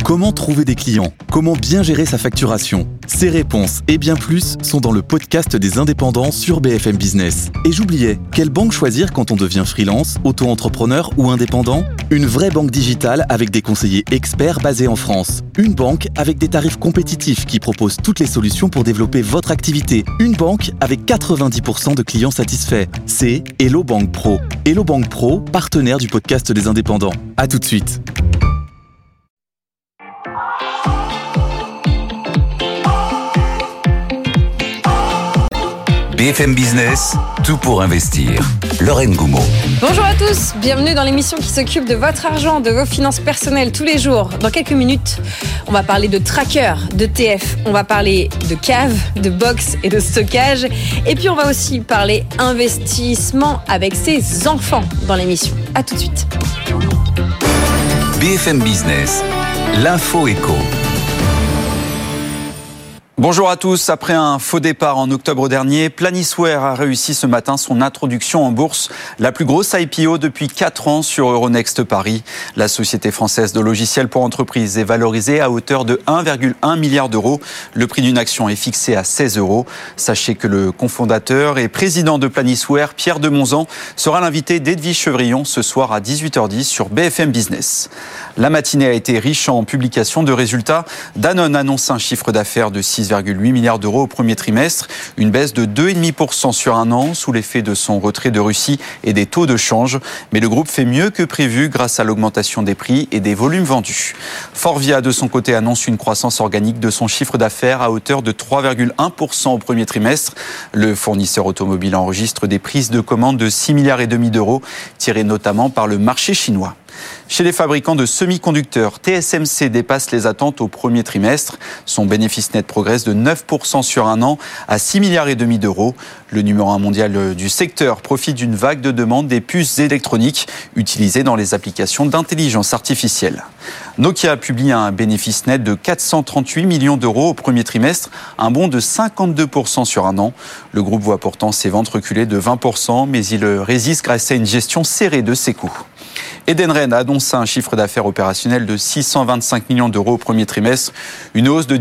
Comment trouver des clients ? Comment bien gérer sa facturation ? Ces réponses et bien plus sont dans le podcast des indépendants sur BFM Business. Et j'oubliais, quelle banque choisir quand on devient freelance, auto-entrepreneur ou indépendant ? Une vraie banque digitale avec des conseillers experts basés en France. Une banque avec des tarifs compétitifs qui propose toutes les solutions pour développer votre activité. Une banque avec 90% de clients satisfaits. C'est Hello Bank Pro. Hello Bank Pro, partenaire du podcast des indépendants. À tout de suite. BFM Business, tout pour investir. Lorraine Goumeau. Bonjour à tous, bienvenue dans l'émission qui s'occupe de votre argent, de vos finances personnelles tous les jours. Dans quelques minutes, on va parler de tracker, d'ETF, on va parler de cave, de box et de stockage. Et puis on va aussi parler investissement avec ses enfants dans l'émission. À tout de suite. BFM Business, l'info éco. Bonjour à tous. Après un faux départ en octobre dernier, Planisware a réussi ce matin son introduction en bourse, la plus grosse IPO depuis 4 ans sur Euronext Paris. La société française de logiciels pour entreprises est valorisée à hauteur de 1,1 milliard d'euros. Le prix d'une action est fixé à 16 euros. Sachez que le cofondateur et président de Planisware, Pierre de Monzan, sera l'invité d'Edwige Chevrillon ce soir à 18h10 sur BFM Business. La matinée a été riche en publications de résultats. Danone annonce un chiffre d'affaires de 6,8 milliards d'euros au premier trimestre, une baisse de 2,5% sur un an sous l'effet de son retrait de Russie et des taux de change. Mais le groupe fait mieux que prévu grâce à l'augmentation des prix et des volumes vendus. Forvia, de son côté, annonce une croissance organique de son chiffre d'affaires à hauteur de 3,1% au premier trimestre. Le fournisseur automobile enregistre des prises de commandes de 6,5 milliards d'euros, tirées notamment par le marché chinois. Chez les fabricants de semi-conducteurs, TSMC dépasse les attentes au premier trimestre. Son bénéfice net progresse de 9% sur un an à 6,5 milliards d'euros. Le numéro 1 mondial du secteur profite d'une vague de demande des puces électroniques utilisées dans les applications d'intelligence artificielle. Nokia publie un bénéfice net de 438 millions d'euros au premier trimestre, un bond de 52% sur un an. Le groupe voit pourtant ses ventes reculer de 20%, mais il résiste grâce à une gestion serrée de ses coûts. Edenred annonce un chiffre d'affaires opérationnel de 625 millions d'euros au premier trimestre, une hausse de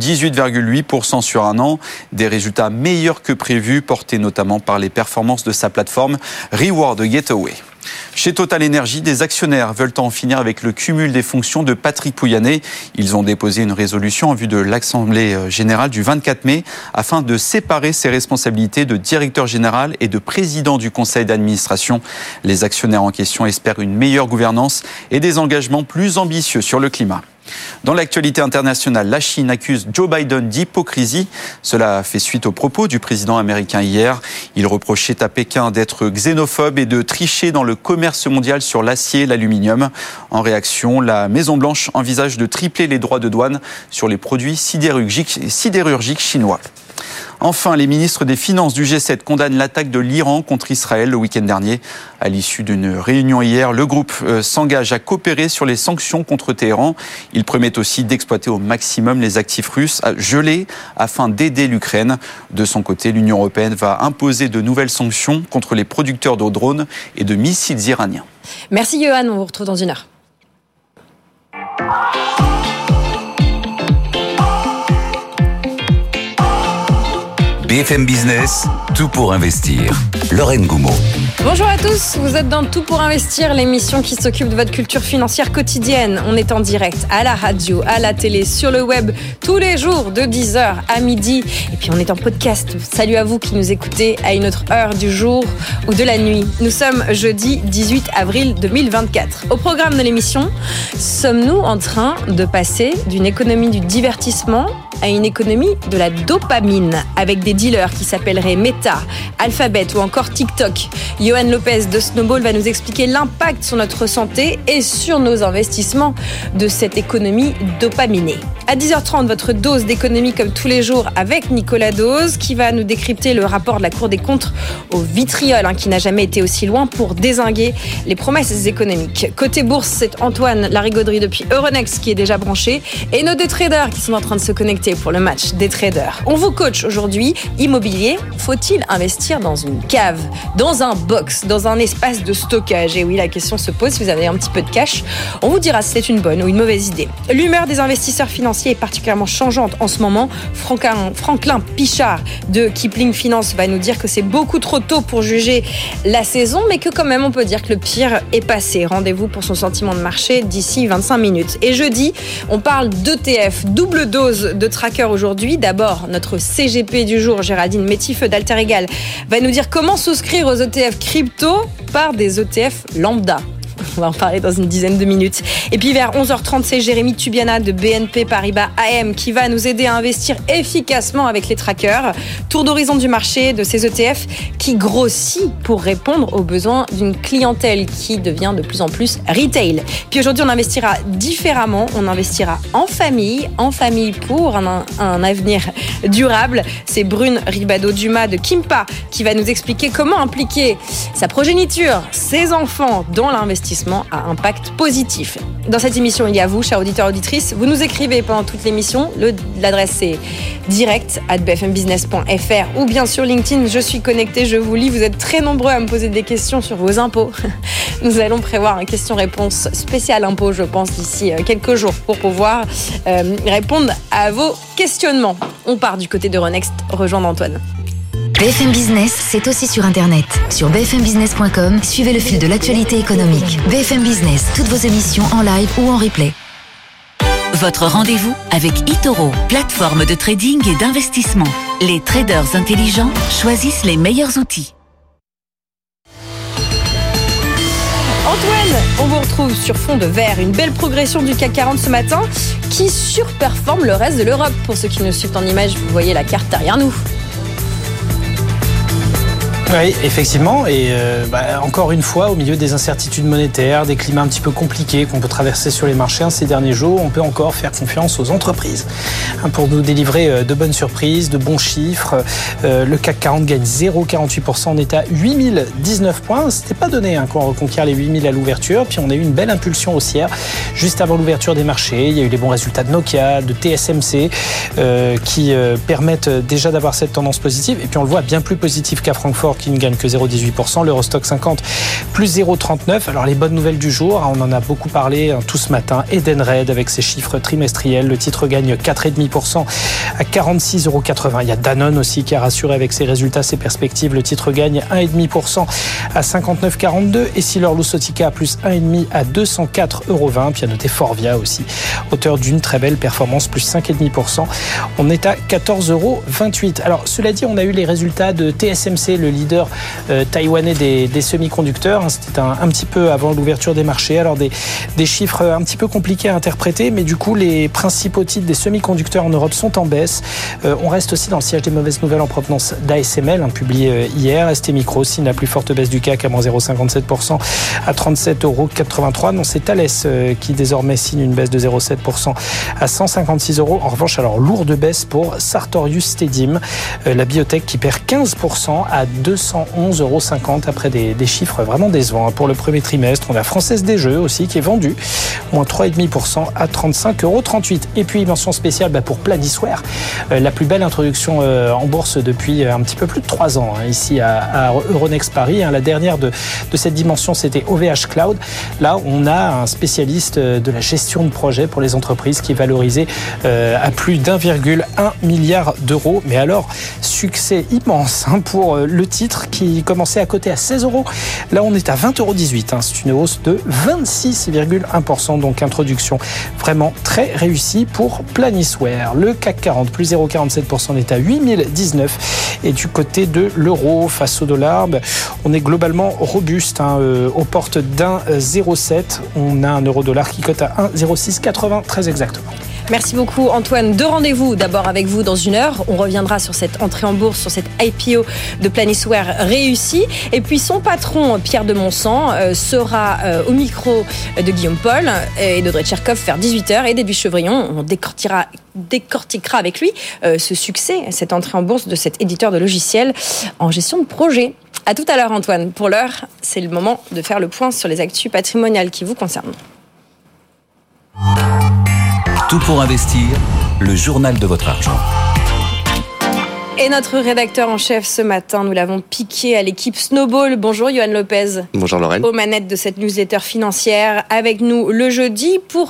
18,8% sur un an, des résultats meilleurs que prévus, portés notamment par les performances de sa plateforme Reward Gateway. Chez Total Energy, des actionnaires veulent en finir avec le cumul des fonctions de Patrick Pouyanné. Ils ont déposé une résolution en vue de l'Assemblée générale du 24 mai afin de séparer ses responsabilités de directeur général et de président du conseil d'administration. Les actionnaires en question espèrent une meilleure gouvernance et des engagements plus ambitieux sur le climat. Dans l'actualité internationale, la Chine accuse Joe Biden d'hypocrisie. Cela fait suite aux propos du président américain hier. Il reprochait à Pékin d'être xénophobe et de tricher dans le commerce mondial sur l'acier et l'aluminium. En réaction, la Maison-Blanche envisage de tripler les droits de douane sur les produits sidérurgiques chinois. Enfin, les ministres des Finances du G7 condamnent l'attaque de l'Iran contre Israël le week-end dernier. À l'issue d'une réunion hier, le groupe s'engage à coopérer sur les sanctions contre Téhéran. Il promet aussi d'exploiter au maximum les actifs russes gelés afin d'aider l'Ukraine. De son côté, l'Union européenne va imposer de nouvelles sanctions contre les producteurs de drones et de missiles iraniens. Merci Johan, on vous retrouve dans une heure. BFM Business, tout pour investir. Lorraine Goumeau. Bonjour à tous, vous êtes dans Tout pour investir, l'émission qui s'occupe de votre culture financière quotidienne. On est en direct à la radio, à la télé, sur le web, tous les jours de 10h à midi. Et puis on est en podcast. Salut à vous qui nous écoutez à une autre heure du jour ou de la nuit. Nous sommes jeudi 18 avril 2024. Au programme de l'émission, sommes-nous en train de passer d'une économie du divertissement à une économie de la dopamine, avec des dealers qui s'appelleraient Meta, Alphabet ou encore TikTok. Johan Lopez de Snowball va nous expliquer l'impact sur notre santé et sur nos investissements de cette économie dopaminée. À 10h30, votre dose d'économie comme tous les jours avec Nicolas Dose qui va nous décrypter le rapport de la Cour des comptes au vitriol qui n'a jamais été aussi loin pour dézinguer les promesses économiques. Côté bourse, c'est Antoine Larigauderie depuis Euronext qui est déjà branché et nos deux traders qui sont en train de se connecter pour le match des traders. On vous coach aujourd'hui. Immobilier, faut-il investir dans une cave, dans un box, dans un espace de stockage? Et oui, la question se pose si vous avez un petit peu de cash. On vous dira si c'est une bonne ou une mauvaise idée. L'humeur des investisseurs financiers est particulièrement changeante en ce moment. Franklin Pichard de Kipling Finance va nous dire que c'est beaucoup trop tôt pour juger la saison, mais que quand même on peut dire que le pire est passé. Rendez-vous pour son sentiment de marché d'ici 25 minutes. Et jeudi, on parle d'ETF, double dose de tracker aujourd'hui. D'abord, notre CGP du jour, Géraldine Métifeux d'Alter Egal, va nous dire comment souscrire aux ETF crypto par des ETF lambda. On va en parler dans une dizaine de minutes. Et puis vers 11h30, c'est Jérémy Tubiana de BNP Paribas AM qui va nous aider à investir efficacement avec les trackers. Tour d'horizon du marché de ces ETF qui grossit pour répondre aux besoins d'une clientèle qui devient de plus en plus retail. Puis aujourd'hui, on investira différemment. On investira en famille pour un avenir durable. C'est Brune Ribado-Dumas de Kimpa qui va nous expliquer comment impliquer sa progéniture, ses enfants dans l'investissement à impact positif. Dans cette émission, il y a vous, chers auditeurs, auditrices. Vous nous écrivez pendant toute l'émission. L'adresse c'est direct@bfmbusiness.fr ou bien sur LinkedIn. Je suis connectée, je vous lis. Vous êtes très nombreux à me poser des questions sur vos impôts. Nous allons prévoir une question-réponse spéciale impôts, je pense, d'ici quelques jours pour pouvoir répondre à vos questionnements. On part du côté d'Euronext, rejoindre Antoine. BFM Business, c'est aussi sur Internet. Sur bfmbusiness.com, suivez le fil de l'actualité économique. BFM Business, toutes vos émissions en live ou en replay. Votre rendez-vous avec eToro, plateforme de trading et d'investissement. Les traders intelligents choisissent les meilleurs outils. Antoine, on vous retrouve sur fond de vert. Une belle progression du CAC 40 ce matin qui surperforme le reste de l'Europe. Pour ceux qui nous suivent en image, vous voyez la carte derrière nous. Oui, effectivement, et encore une fois, au milieu des incertitudes monétaires, des climats un petit peu compliqués qu'on peut traverser sur les marchés ces derniers jours, on peut encore faire confiance aux entreprises pour nous délivrer de bonnes surprises, de bons chiffres. Le CAC 40 gagne 0,48%, on est à 8019 points. C'était pas donné qu'on reconquiert les 8000 à l'ouverture, puis on a eu une belle impulsion haussière juste avant l'ouverture des marchés. Il y a eu les bons résultats de Nokia, de TSMC qui permettent déjà d'avoir cette tendance positive, et puis on le voit bien plus positif qu'à Francfort qui ne gagne que 0,18%, l'Eurostock 50 plus 0,39. Alors les bonnes nouvelles du jour, on en a beaucoup parlé tout ce matin, Edenred avec ses chiffres trimestriels, le titre gagne 4,5% à 46,80 €. Il y a Danone aussi qui a rassuré avec ses résultats, ses perspectives, le titre gagne 1,5% à 59,42 et Essilor-Luxottica plus 1,5 à 204,20 €. Puis à noter Forvia aussi, auteur d'une très belle performance, plus 5,5%. On est à 14,28 €. Alors cela dit, on a eu les résultats de TSMC, le leader taïwanais des semi-conducteurs. C'était un petit peu avant l'ouverture des marchés. Alors des chiffres un petit peu compliqués à interpréter, mais du coup les principaux titres des semi-conducteurs en Europe sont en baisse. On reste aussi dans le sillage des mauvaises nouvelles en provenance d'ASML, publié hier. ST Micro signe la plus forte baisse du CAC à moins 0,57% à 37,83 €. Non, c'est Thales qui désormais signe une baisse de 0,7% à 156 €. En revanche, alors lourde baisse pour Sartorius Stedim, la biotech qui perd 15% à 211,50 € après des chiffres vraiment décevants. Pour le premier trimestre, on a Française des Jeux aussi qui est vendue, moins 3,5% à 35,38 €. Et puis, mention spéciale pour Planisware, la plus belle introduction en bourse depuis un petit peu plus de 3 ans, ici à Euronext Paris. La dernière de cette dimension, c'était OVH Cloud. Là, on a un spécialiste de la gestion de projet pour les entreprises qui est valorisé à plus d'1,1 milliard d'euros. Mais alors, succès immense pour le titre qui commençait à coter à 16 €. Là, on est à 20,18 €. C'est une hausse de 26,1%. Donc, introduction vraiment très réussie pour Planisware. Le CAC 40 plus 0,47%, on est à 8019. Et du côté de l'euro face au dollar, on est globalement robuste aux portes d'1,07. On a un euro-dollar qui cote à 1,0680 très exactement. Merci beaucoup Antoine. 2 rendez-vous d'abord avec vous dans 1 heure. On reviendra sur cette entrée en bourse, sur cette IPO de Planisware réussie. Et puis son patron Pierre de Monsan sera au micro de Guillaume Paul et d'Audrey Tcherkov vers 18h. Et d'Edwige Chevrillon, on décortiquera avec lui ce succès, cette entrée en bourse de cet éditeur de logiciels en gestion de projet. À tout à l'heure Antoine. Pour l'heure, c'est le moment de faire le point sur les actus patrimoniales qui vous concernent. Tout pour investir, le journal de votre argent. Et notre rédacteur en chef ce matin, nous l'avons piqué à l'équipe Snowball. Bonjour Yoann Lopez. Bonjour Lorraine. Aux manettes de cette newsletter financière avec nous le jeudi pour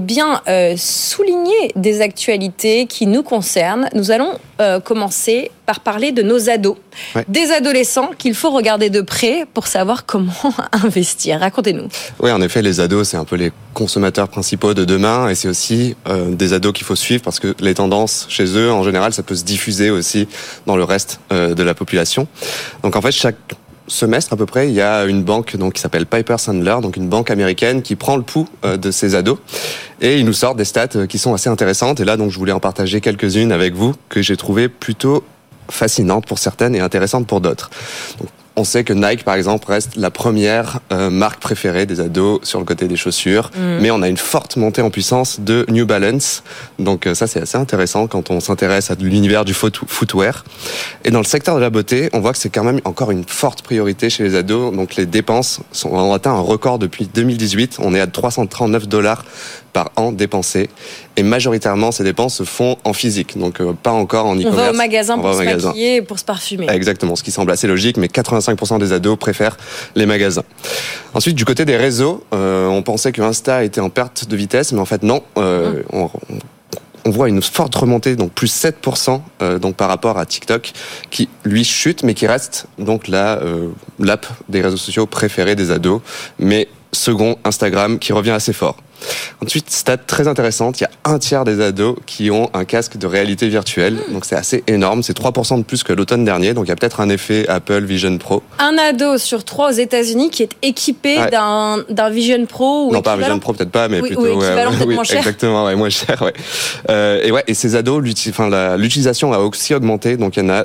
souligner des actualités qui nous concernent. Nous allons commencer par parler de nos ados. Ouais. Des adolescents qu'il faut regarder de près pour savoir comment investir. Racontez-nous. Oui, en effet, les ados, c'est un peu les consommateurs principaux de demain et c'est aussi des ados qu'il faut suivre parce que les tendances chez eux, en général, ça peut se diffuser aussi dans le reste de la population. Donc en fait, chaque semestre à peu près, il y a une banque qui s'appelle Piper Sandler, donc une banque américaine qui prend le pouls de ces ados et ils nous sortent des stats qui sont assez intéressantes. Et là, donc, je voulais en partager quelques-unes avec vous que j'ai trouvées plutôt fascinantes pour certaines et intéressantes pour d'autres. Donc, on sait que Nike, par exemple, reste la première marque préférée des ados sur le côté des chaussures. Mais on a une forte montée en puissance de New Balance. Donc ça, c'est assez intéressant quand on s'intéresse à l'univers du footwear. Et dans le secteur de la beauté, on voit que c'est quand même encore une forte priorité chez les ados. Donc les dépenses ont atteint un record depuis 2018. On est à $339 par an dépensés. Et majoritairement, ces dépenses se font en physique, donc pas encore en e-commerce. On va au magasin pour se maquiller et pour se parfumer. Exactement, ce qui semble assez logique, mais 85% des ados préfèrent les magasins. Ensuite, du côté des réseaux, on pensait que Insta était en perte de vitesse, mais en fait non. On voit une forte remontée, donc plus 7%, donc par rapport à TikTok, qui lui chute, mais qui reste donc l'app des réseaux sociaux préférée des ados, mais second Instagram, qui revient assez fort. Ensuite, stat très intéressante, il y a 1/3 des ados qui ont un casque de réalité virtuelle, donc c'est assez énorme, c'est 3% de plus que l'automne dernier, donc il y a peut-être un effet Apple Vision Pro. Un ado sur 3 aux États-Unis qui est équipé d'un Vision Pro ou non, pas un Vision Pro peut-être pas, mais plutôt équivalent peut-être moins cher. Exactement, moins cher, et ces ados, l'utilisation a aussi augmenté, donc il y en a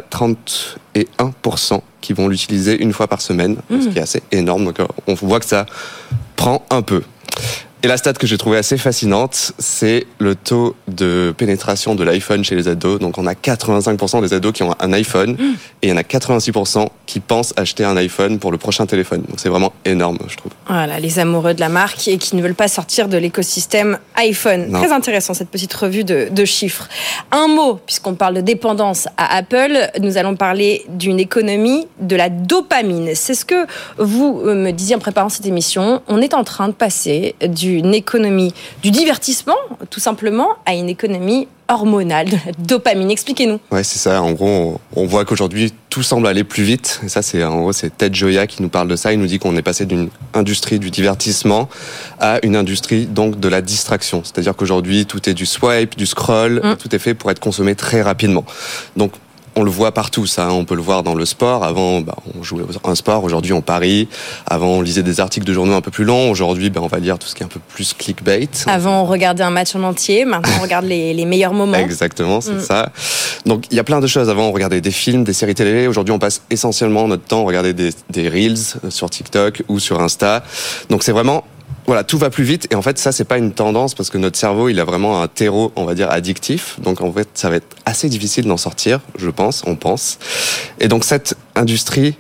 31% qui vont l'utiliser une fois par semaine, ce qui est assez énorme, donc on voit que ça prend un peu. Et la stat que j'ai trouvée assez fascinante, c'est le taux de pénétration de l'iPhone chez les ados. Donc on a 85% des ados qui ont un iPhone et il y en a 86% qui pensent acheter un iPhone pour le prochain téléphone. Donc c'est vraiment énorme, je trouve. Voilà, les amoureux de la marque et qui ne veulent pas sortir de l'écosystème iPhone. Non. Très intéressant cette petite revue de chiffres. Un mot, puisqu'on parle de dépendance à Apple, nous allons parler d'une économie de la dopamine. C'est ce que vous me disiez en préparant cette émission. On est en train de passer d'une économie du divertissement, tout simplement, à une économie hormonale, de la dopamine. Expliquez-nous. Ouais, c'est ça. En gros, on voit qu'aujourd'hui, tout semble aller plus vite. Et ça, c'est Ted Gioia qui nous parle de ça. Il nous dit qu'on est passé d'une industrie du divertissement à une industrie, donc, de la distraction. C'est-à-dire qu'aujourd'hui, tout est du swipe, du scroll, tout est fait pour être consommé très rapidement. Donc, on le voit partout, ça. On peut le voir dans le sport. Avant, on jouait un sport. Aujourd'hui, on parie. Avant, on lisait des articles de journaux un peu plus longs. Aujourd'hui, on va lire tout ce qui est un peu plus clickbait. Avant, on regardait un match en entier. Maintenant, on regarde les meilleurs moments. Exactement, c'est ça. Donc, il y a plein de choses. Avant, on regardait des films, des séries télé. Aujourd'hui, on passe essentiellement notre temps à regarder des Reels sur TikTok ou sur Insta. Donc, c'est vraiment... Voilà, tout va plus vite et en fait ça c'est pas une tendance parce que notre cerveau il a vraiment un terreau on va dire addictif, donc en fait ça va être assez difficile d'en sortir, on pense. Et donc cette industrie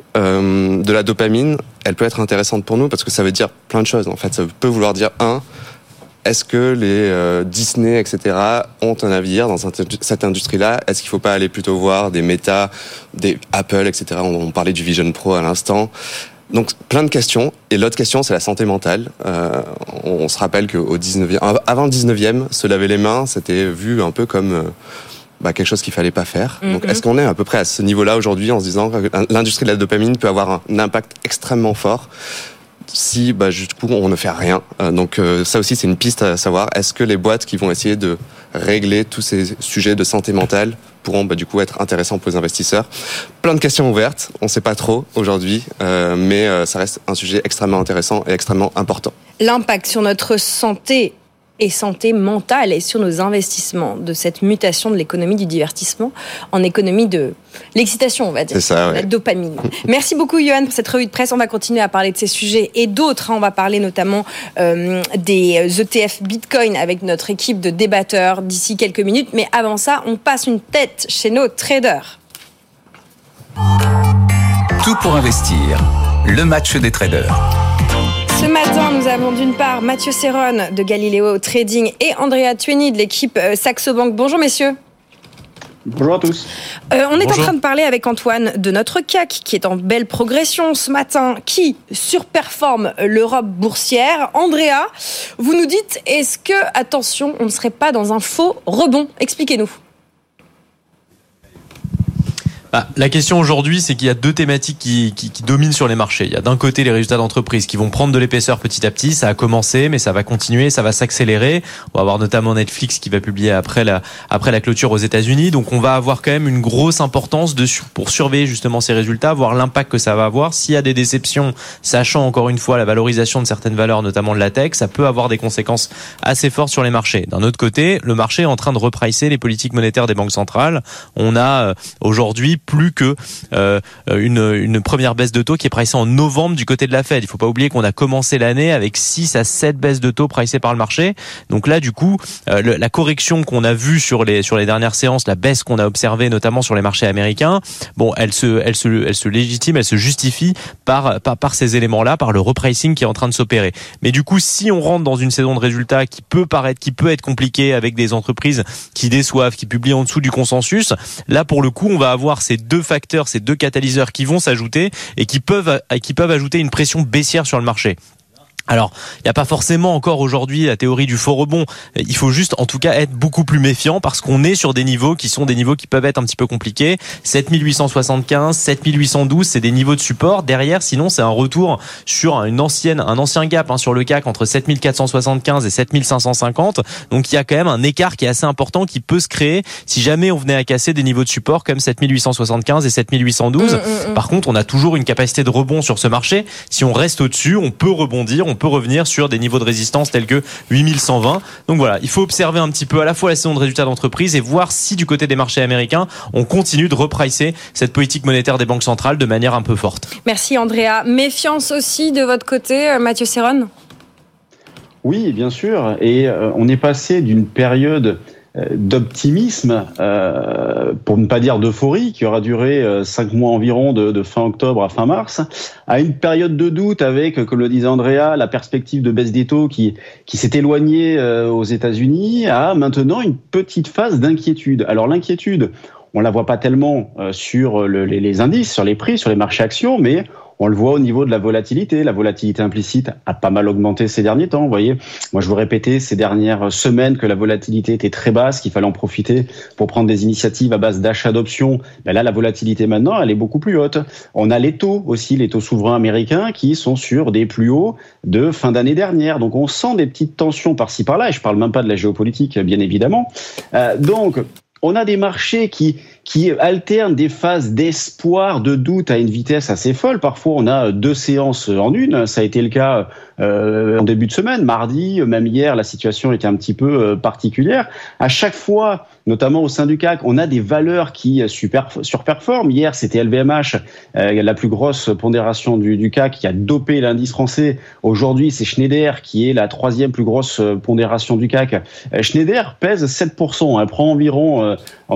de la dopamine, elle peut être intéressante pour nous parce que ça veut dire plein de choses. En fait ça peut vouloir dire est-ce que les Disney, etc. ont un avenir dans cette industrie-là? Est-ce qu'il faut pas aller plutôt voir des Meta, des Apple, etc. On parlait du Vision Pro à l'instant. Donc, plein de questions. Et l'autre question, c'est la santé mentale. On se rappelle avant le 19e, se laver les mains, c'était vu un peu comme quelque chose qu'il fallait pas faire. Donc, est-ce qu'on est à peu près à ce niveau-là aujourd'hui en se disant que l'industrie de la dopamine peut avoir un impact extrêmement fort si, du coup, on ne fait rien. Donc, ça aussi, c'est une piste à savoir. Est-ce que les boîtes qui vont essayer de régler tous ces sujets de santé mentale pourront du coup être intéressants pour les investisseurs? Plein de questions ouvertes, on ne sait pas trop aujourd'hui, mais ça reste un sujet extrêmement intéressant et extrêmement important. L'impact sur notre santé et santé mentale et sur nos investissements de cette mutation de l'économie du divertissement en économie de l'excitation, on va dire. C'est ça, la dopamine. Merci beaucoup, Johan, pour cette revue de presse. On va continuer à parler de ces sujets et d'autres. On va parler notamment des ETF Bitcoin avec notre équipe de débatteurs d'ici quelques minutes. Mais avant ça, on passe une tête chez nos traders. Tout pour investir, le match des traders. Ce matin, nous avons d'une part Mathieu Serron de Galileo Trading et Andrea Tueni de l'équipe Saxo Bank. Bonjour messieurs. Bonjour à tous. On est en train de parler avec Antoine de notre CAC qui est en belle progression ce matin, qui surperforme l'Europe boursière. Andrea, vous nous dites, est-ce que, attention, on ne serait pas dans un faux rebond ? Expliquez-nous. La question aujourd'hui, c'est qu'il y a deux thématiques qui dominent sur les marchés. Il y a d'un côté les résultats d'entreprises qui vont prendre de l'épaisseur petit à petit. Ça a commencé, mais ça va continuer, ça va s'accélérer. On va avoir notamment Netflix qui va publier après la clôture aux États-Unis. Donc on va avoir quand même une grosse importance pour surveiller justement ces résultats, voir l'impact que ça va avoir. S'il y a des déceptions, sachant encore une fois la valorisation de certaines valeurs, notamment de la tech, ça peut avoir des conséquences assez fortes sur les marchés. D'un autre côté, le marché est en train de repricer les politiques monétaires des banques centrales. On a aujourd'hui plus que une première baisse de taux qui est pricée en novembre du côté de la Fed. Il faut pas oublier qu'on a commencé l'année avec 6 à 7 baisses de taux pricées par le marché. Donc là, du coup, la correction qu'on a vue sur les dernières séances, la baisse qu'on a observée notamment sur les marchés américains, bon, elle se légitime, elle se justifie par ces éléments-là, par le repricing qui est en train de s'opérer. Mais du coup, si on rentre dans une saison de résultats qui peut être compliquée avec des entreprises qui déçoivent, qui publient en dessous du consensus, là, pour le coup, on va avoir ces deux facteurs, ces deux catalyseurs qui vont s'ajouter et qui peuvent ajouter une pression baissière sur le marché. Alors, il n'y a pas forcément encore aujourd'hui la théorie du faux rebond. Il faut juste, en tout cas, être beaucoup plus méfiant parce qu'on est sur des niveaux qui sont des niveaux qui peuvent être un petit peu compliqués. 7875, 7812, c'est des niveaux de support. Derrière, sinon, c'est un retour sur un ancien gap sur le CAC entre 7475 et 7550. Donc, il y a quand même un écart qui est assez important qui peut se créer si jamais on venait à casser des niveaux de support comme 7875 et 7812. Par contre, on a toujours une capacité de rebond sur ce marché. Si on reste au-dessus, on peut rebondir, on peut revenir sur des niveaux de résistance tels que 8120. Donc voilà, il faut observer un petit peu à la fois la saison de résultats d'entreprise et voir si du côté des marchés américains, on continue de repricer cette politique monétaire des banques centrales de manière un peu forte. Merci Andrea. Méfiance aussi de votre côté, Mathieu Serron ? Oui, bien sûr. Et on est passé d'une période d'optimisme, pour ne pas dire d'euphorie, qui aura duré 5 mois environ de fin octobre à fin mars, à une période de doute avec, comme le disait Andrea, la perspective de baisse des taux qui s'est éloignée aux États-Unis, à maintenant une petite phase d'inquiétude. Alors l'inquiétude, on la voit pas tellement sur les indices, sur les prix, sur les marchés actions, mais on le voit au niveau de la volatilité. La volatilité implicite a pas mal augmenté ces derniers temps. Vous voyez, moi je vous répétais ces dernières semaines que la volatilité était très basse, qu'il fallait en profiter pour prendre des initiatives à base d'achat d'options. Ben là, la volatilité maintenant, elle est beaucoup plus haute. On a les taux aussi, les taux souverains américains qui sont sur des plus hauts de fin d'année dernière. Donc on sent des petites tensions par-ci par-là. Et je parle même pas de la géopolitique, bien évidemment. Donc on a des marchés qui alternent des phases d'espoir, de doute à une vitesse assez folle. Parfois, on a 2 séances en une. Ça a été le cas en début de semaine, mardi, même hier, la situation était un petit peu particulière. À chaque fois, notamment au sein du CAC, on a des valeurs qui surperforment. Hier, c'était LVMH, la plus grosse pondération du CAC qui a dopé l'indice français. Aujourd'hui, c'est Schneider qui est la 3e plus grosse pondération du CAC. Schneider pèse 7%. Elle prend environ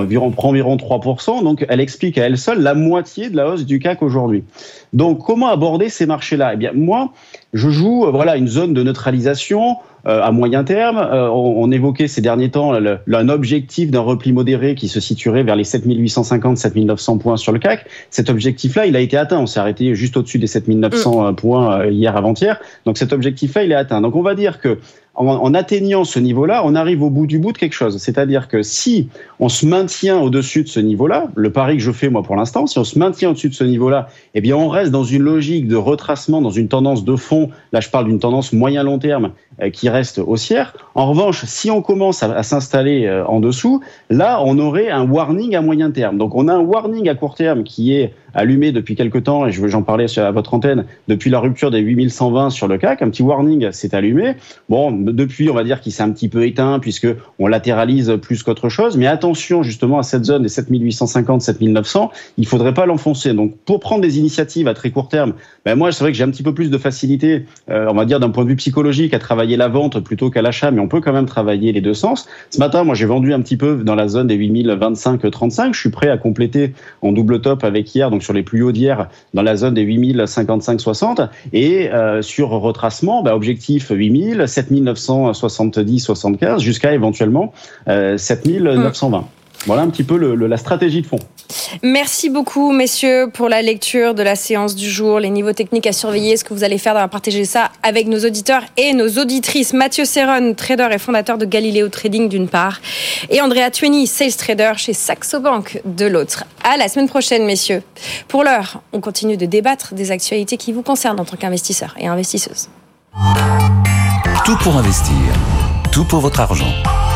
3%. Donc, elle explique à elle seule la moitié de la hausse du CAC aujourd'hui. Donc, comment aborder ces marchés-là ? Eh bien, moi, je joue une zone de neutralisation à moyen terme. On évoquait ces derniers temps un objectif d'un repli modéré qui se situerait vers les 7850, 7900 points sur le CAC. Cet objectif-là, il a été atteint. On s'est arrêté juste au-dessus des 7900 points hier avant-hier. Donc cet objectif-là, il est atteint. Donc on va dire que en atteignant ce niveau-là, on arrive au bout du bout de quelque chose. C'est-à-dire que si on se maintient au-dessus de ce niveau-là, le pari que je fais moi pour l'instant, si on se maintient au-dessus de ce niveau-là, eh bien on reste dans une logique de retracement, dans une tendance de fond. Là, je parle d'une tendance moyen-long terme qui reste haussière. En revanche, si on commence à s'installer en dessous, là, on aurait un warning à moyen terme. Donc on a un warning à court terme qui est allumé depuis quelque temps, et j'en parlais à votre antenne, depuis la rupture des 8120 sur le CAC, un petit warning s'est allumé. Bon, depuis, on va dire qu'il s'est un petit peu éteint puisque on latéralise plus qu'autre chose, mais attention justement à cette zone des 7850, 7900, il faudrait pas l'enfoncer. Donc pour prendre des initiatives à très court terme, moi c'est vrai que j'ai un petit peu plus de facilité, on va dire d'un point de vue psychologique, à travailler la vente plutôt qu'à l'achat, mais on peut quand même travailler les deux sens. Ce matin, moi j'ai vendu un petit peu dans la zone des 8025-35, je suis prêt à compléter en double top avec hier, donc sur les plus hauts d'hier, dans la zone des 8055-60, et sur retracement, objectif 8000, 7970-75, jusqu'à éventuellement 7920. Voilà un petit peu la stratégie de fond. Merci beaucoup, messieurs, pour la lecture de la séance du jour, les niveaux techniques à surveiller, ce que vous allez faire dans partager ça avec nos auditeurs et nos auditrices. Mathieu Serron, trader et fondateur de Galileo Trading d'une part, et Andrea Tueni, sales trader chez Saxo Bank de l'autre. À la semaine prochaine, messieurs. Pour l'heure, on continue de débattre des actualités qui vous concernent en tant qu'investisseurs et investisseuses. Tout pour investir, tout pour votre argent.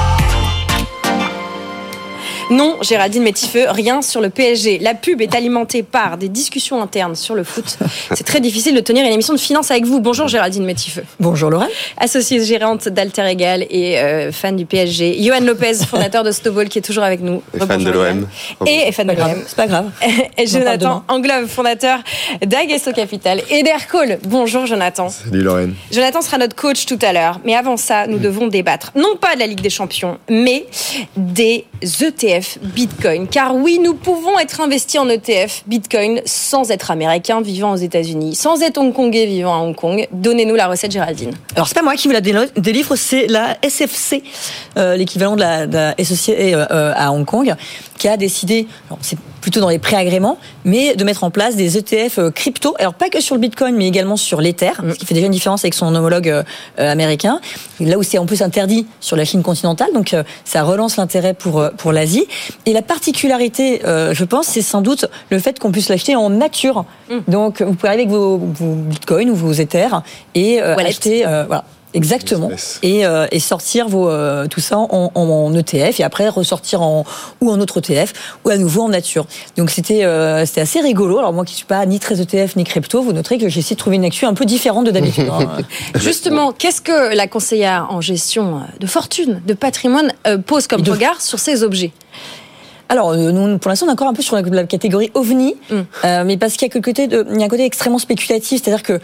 Non, Géraldine Métifeux, rien sur le PSG. La pub est alimentée par des discussions internes sur le foot. C'est très difficile de tenir une émission de finance avec vous. Bonjour Géraldine Métifeux. Bonjour Lorraine. Associée gérante d'Alter Egal et fan du PSG. Johan Lopez, fondateur de Snowball, qui est toujours avec nous. Et fan de l'OM. Et fan de l'OM. C'est pas grave. Et Jonathan Anglove, fondateur d'Aguesso Capital. Et d'Aircall. Bonjour Jonathan. Salut Lorraine. Jonathan sera notre coach tout à l'heure. Mais avant ça, nous devons débattre, non pas de la Ligue des Champions, mais des ETF Bitcoin. Car oui, nous pouvons être investis en ETF Bitcoin sans être américains vivant aux États-Unis, sans être hongkongais vivant à Hong Kong. Donnez-nous la recette, Géraldine. Alors, c'est pas moi qui vous la délivre, c'est la SFC, l'équivalent de la SEC à Hong Kong, qui a décidé, alors c'est plutôt dans les préagréments, mais de mettre en place des ETF crypto. Alors, pas que sur le Bitcoin, mais également sur l'Ether, ce qui fait déjà une différence avec son homologue américain. Là où c'est en plus interdit sur la Chine continentale, donc ça relance l'intérêt pour l'Asie. Et la particularité, je pense, c'est sans doute le fait qu'on puisse l'acheter en nature. Donc, vous pouvez arriver avec vos Bitcoins ou vos Ethers et acheter... voilà. Exactement. Et sortir tout ça en ETF et après ressortir en autre ETF ou à nouveau en nature. Donc c'était assez rigolo. Alors moi qui suis pas ni très ETF ni crypto, vous noterez que j'ai essayé de trouver une actu un peu différente de d'habitude. Justement, qu'est-ce que la conseillère en gestion de fortune, de patrimoine pose comme regard sur ces objets ? Alors, nous, pour l'instant, on est encore un peu sur la catégorie ovni, mais parce qu'il y a un côté extrêmement spéculatif, c'est-à-dire que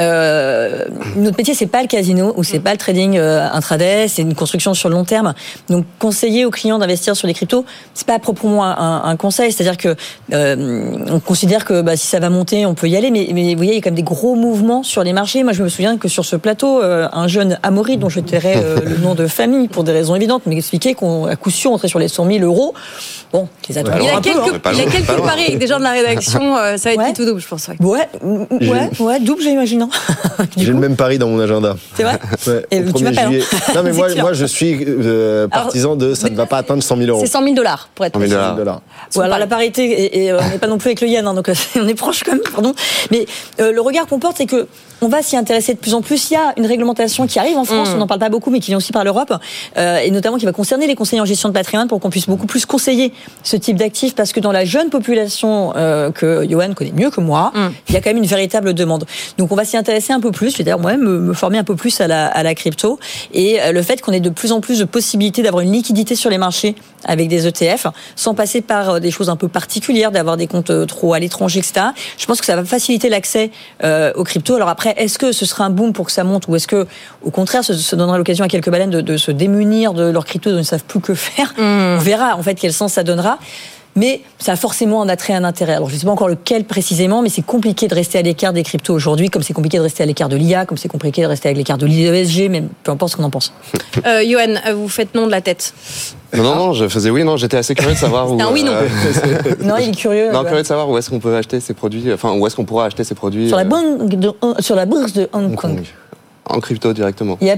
notre métier, c'est pas le casino ou c'est pas le trading intraday, c'est une construction sur le long terme. Donc, conseiller aux clients d'investir sur les cryptos, c'est pas proprement un conseil, c'est-à-dire que on considère que si ça va monter, on peut y aller, mais vous voyez, il y a quand même des gros mouvements sur les marchés. Moi, je me souviens que sur ce plateau, un jeune Amaury, dont je tairai le nom de famille pour des raisons évidentes, m'expliquait qu'à coup sûr, on serait sur les 100 000 euros. Bon, les attentes. Il y a quelques paris avec des gens de la rédaction, ça va être dit tout double, je pense. Ouais, double, j'imagine. J'ai le même pari dans mon agenda. C'est vrai. Ouais, et tu m'appelles. Non, mais moi, je suis partisan de ça ne va pas atteindre 100 000 euros. C'est 100 000 $ pour être précis. Ouais, alors la parité, et on n'est pas non plus avec le yen, donc on est proche quand même, pardon. Mais le regard qu'on porte, c'est que on va s'y intéresser de plus en plus. Il y a une réglementation qui arrive en France, on n'en parle pas beaucoup, mais qui vient aussi par l'Europe, et notamment qui va concerner les conseillers en gestion de patrimoine pour qu'on puisse beaucoup plus conseiller ce type d'actifs, parce que dans la jeune population que Johan connaît mieux que moi, il y a quand même une véritable demande. Donc on va s'y intéresser un peu plus. Je vais d'ailleurs moi-même me former un peu plus à la crypto, et le fait qu'on ait de plus en plus de possibilités d'avoir une liquidité sur les marchés avec des ETF, sans passer par des choses un peu particulières, d'avoir des comptes trop à l'étranger, etc. Je pense que ça va faciliter l'accès aux cryptos. Alors après, est-ce que ce sera un boom pour que ça monte, ou est-ce que, au contraire, ça donnera l'occasion à quelques baleines de se démunir de leurs cryptos, dont ils ne savent plus que faire. On verra en fait quel sens ça donnera. Mais ça a forcément un attrait, un intérêt. Alors je ne sais pas encore lequel précisément, mais c'est compliqué de rester à l'écart des cryptos aujourd'hui, comme c'est compliqué de rester à l'écart de l'IA, comme c'est compliqué de rester à l'écart de l'ESG, même peu importe ce qu'on en pense. Johan, vous faites non de la tête. Non, je faisais oui, non, j'étais assez curieux de savoir où. C'est un oui, non. Non, il est curieux. Non, curieux de savoir où est-ce qu'on peut acheter ces produits, enfin, où est-ce qu'on pourra acheter ces produits. Sur la bourse de Hong Kong. En crypto directement. Yep.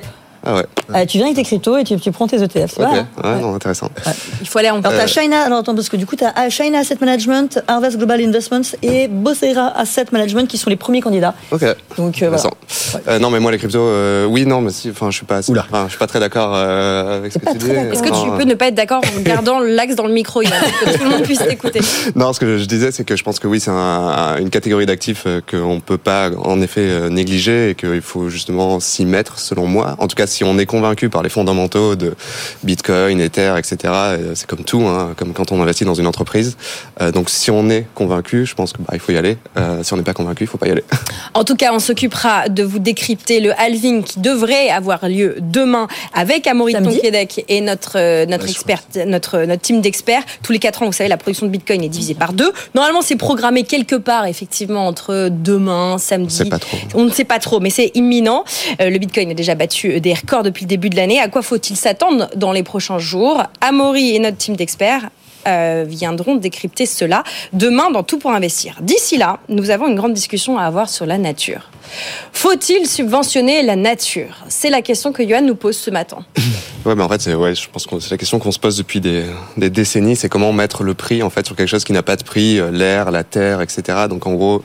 Ah ouais. Tu viens avec tes cryptos et tu prends tes ETF. Ok, Voilà. non, intéressant. Ouais. Il faut aller en... Alors, t'as China, alors attends, parce que du coup, t'as China Asset Management, Harvest Global Investments et Bosera Asset Management qui sont les premiers candidats. Ok. Donc, voilà. Non, mais moi, les cryptos, oui, non, mais si, enfin, je suis pas très d'accord avec ce que tu dis. Est-ce que tu peux ne pas être d'accord en gardant l'axe dans le micro, Yann, pour que tout le monde puisse t'écouter? Non, ce que je disais, c'est que je pense que oui, c'est une catégorie d'actifs qu'on peut pas, en effet, négliger et qu'il faut justement s'y mettre, selon moi. En tout cas, si on est convaincu par les fondamentaux de Bitcoin, Ether, etc., c'est comme tout, comme quand on investit dans une entreprise. Donc, si on est convaincu, je pense que il faut y aller. Si on n'est pas convaincu, il faut pas y aller. En tout cas, on s'occupera de vous décrypter le halving qui devrait avoir lieu demain avec Amaury Tonquédec et notre experte, notre team d'experts. Tous les 4 ans, vous savez, la production de Bitcoin est divisée par 2. Normalement, c'est programmé quelque part, effectivement, entre demain, samedi. On ne sait pas trop, mais c'est imminent. Le Bitcoin a déjà battu des records depuis le début de l'année. À quoi faut-il s'attendre dans les prochains jours? Amaury et notre team d'experts viendront décrypter cela demain dans Tout pour investir. D'ici là, nous avons une grande discussion à avoir sur la nature. Faut-il subventionner la nature? C'est la question que Yoann nous pose ce matin. Ouais, mais en fait, je pense que c'est la question qu'on se pose depuis des décennies, c'est comment mettre le prix en fait sur quelque chose qui n'a pas de prix, l'air, la terre, etc. Donc en gros,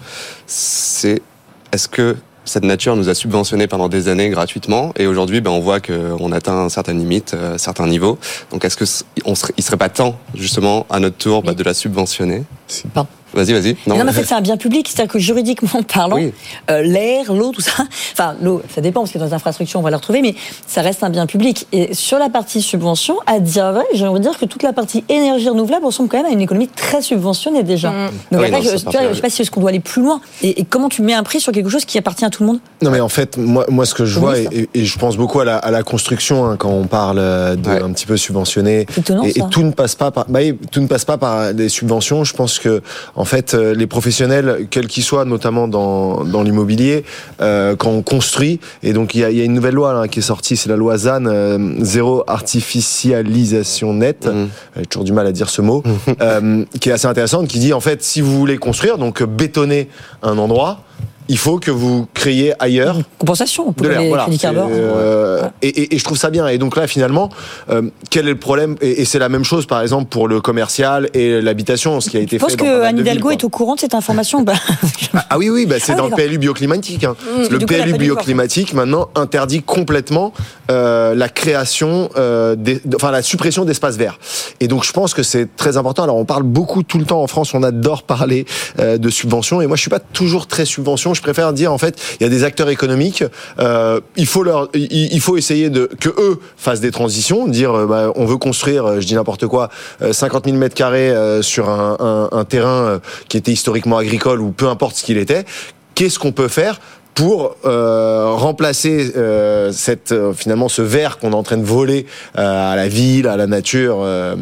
est-ce que cette nature nous a subventionnés pendant des années gratuitement et aujourd'hui, on voit qu'on atteint certaines limites, certains niveaux. Donc est-ce que il serait pas temps justement à notre tour de la subventionner? Vas-y. Non, mais en fait, c'est un bien public, c'est-à-dire que juridiquement parlant, l'air, l'eau, tout ça, enfin, l'eau, ça dépend, parce que dans les infrastructures, on va la retrouver, mais ça reste un bien public. Et sur la partie subvention, à dire vrai, j'ai envie de dire que toute la partie énergie renouvelable ressemble quand même à une économie très subventionnée déjà. Donc après, je sais pas si est-ce qu'on doit aller plus loin. Et comment tu mets un prix sur quelque chose qui appartient à tout le monde? Non, mais en fait, moi ce que je vois, et je pense beaucoup à la construction, quand on parle de un petit peu subventionné, et tout ne passe pas par des subventions. Je pense que en fait, les professionnels, quels qu'ils soient, notamment dans l'immobilier, quand on construit, et donc il y a une nouvelle loi qui est sortie, c'est la loi ZAN, zéro artificialisation nette. J'ai toujours du mal à dire ce mot, qui est assez intéressante, qui dit en fait, si vous voulez construire, donc bétonner un endroit, il faut que vous créiez ailleurs une compensation pour de l'air. Les crédits carbone. Et je trouve ça bien. Et donc là, finalement, quel est le problème? Et c'est la même chose, par exemple, pour le commercial et l'habitation, ce qui a été fait. Je pense que Anne Hidalgo est au courant de cette information. Oui, c'est dans le PLU bioclimatique. Le PLU bioclimatique maintenant interdit complètement la création, la suppression d'espaces verts. Et donc je pense que c'est très important. Alors on parle beaucoup tout le temps en France, on adore parler de subventions. Et moi, je suis pas toujours très subvention. Je préfère dire, en fait, il y a des acteurs économiques, il faut essayer que eux fassent des transitions, dire, on veut construire, je dis n'importe quoi, 50 000 mètres carrés sur un terrain qui était historiquement agricole ou peu importe ce qu'il était. Qu'est-ce qu'on peut faire pour remplacer finalement ce verre qu'on est en train de voler à la ville, à la nature,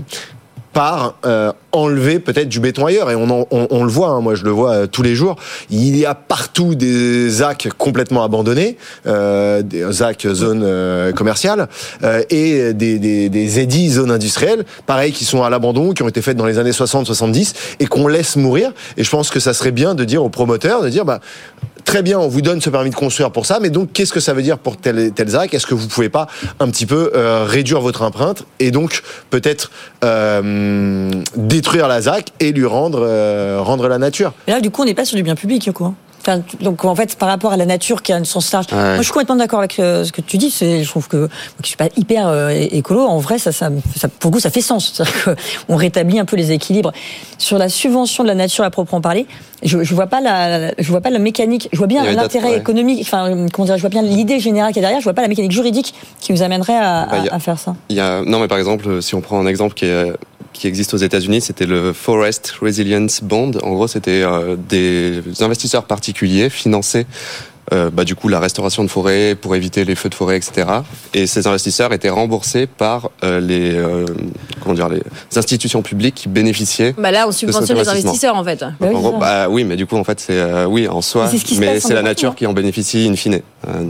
par enlever peut-être du béton ailleurs. Et on le voit, moi je le vois tous les jours, il y a partout des ZAC complètement abandonnés, des ZAC zones commerciales, et des ZEDI zones industrielles, pareil, qui sont à l'abandon, qui ont été faites dans les années 60-70 et qu'on laisse mourir. Et je pense que ça serait bien de dire aux promoteurs, de dire très bien, on vous donne ce permis de construire pour ça, mais donc qu'est-ce que ça veut dire pour tel ZAC? Est-ce que vous pouvez pas un petit peu réduire votre empreinte et donc peut-être détruire la ZAC et lui rendre la nature? Et là, du coup, on n'est pas sur du bien public, quoi. Enfin, donc en fait, par rapport à la nature qui a un sens large, moi je suis complètement d'accord avec ce que tu dis. Je trouve que je suis pas hyper écolo. En vrai, ça pour le coup, ça fait sens. C'est-à-dire qu'on rétablit un peu les équilibres. Sur la subvention de la nature à proprement parler, je vois pas la mécanique. Je vois bien l'intérêt économique. Enfin, comment dire, je vois bien l'idée générale qu'il y a derrière. Je vois pas la mécanique juridique qui nous amènerait à faire ça. Non, mais par exemple, si on prend un exemple qui existe aux États-Unis, c'était le Forest Resilience Bond. En gros, c'était des investisseurs particuliers finançaient du coup la restauration de forêts pour éviter les feux de forêt, etc. Et ces investisseurs étaient remboursés par les institutions publiques qui bénéficiaient. Là, on subventionne les investisseurs en fait. Donc, en gros, oui, mais du coup en fait c'est en soi, mais c'est la nature qui en bénéficie in fine.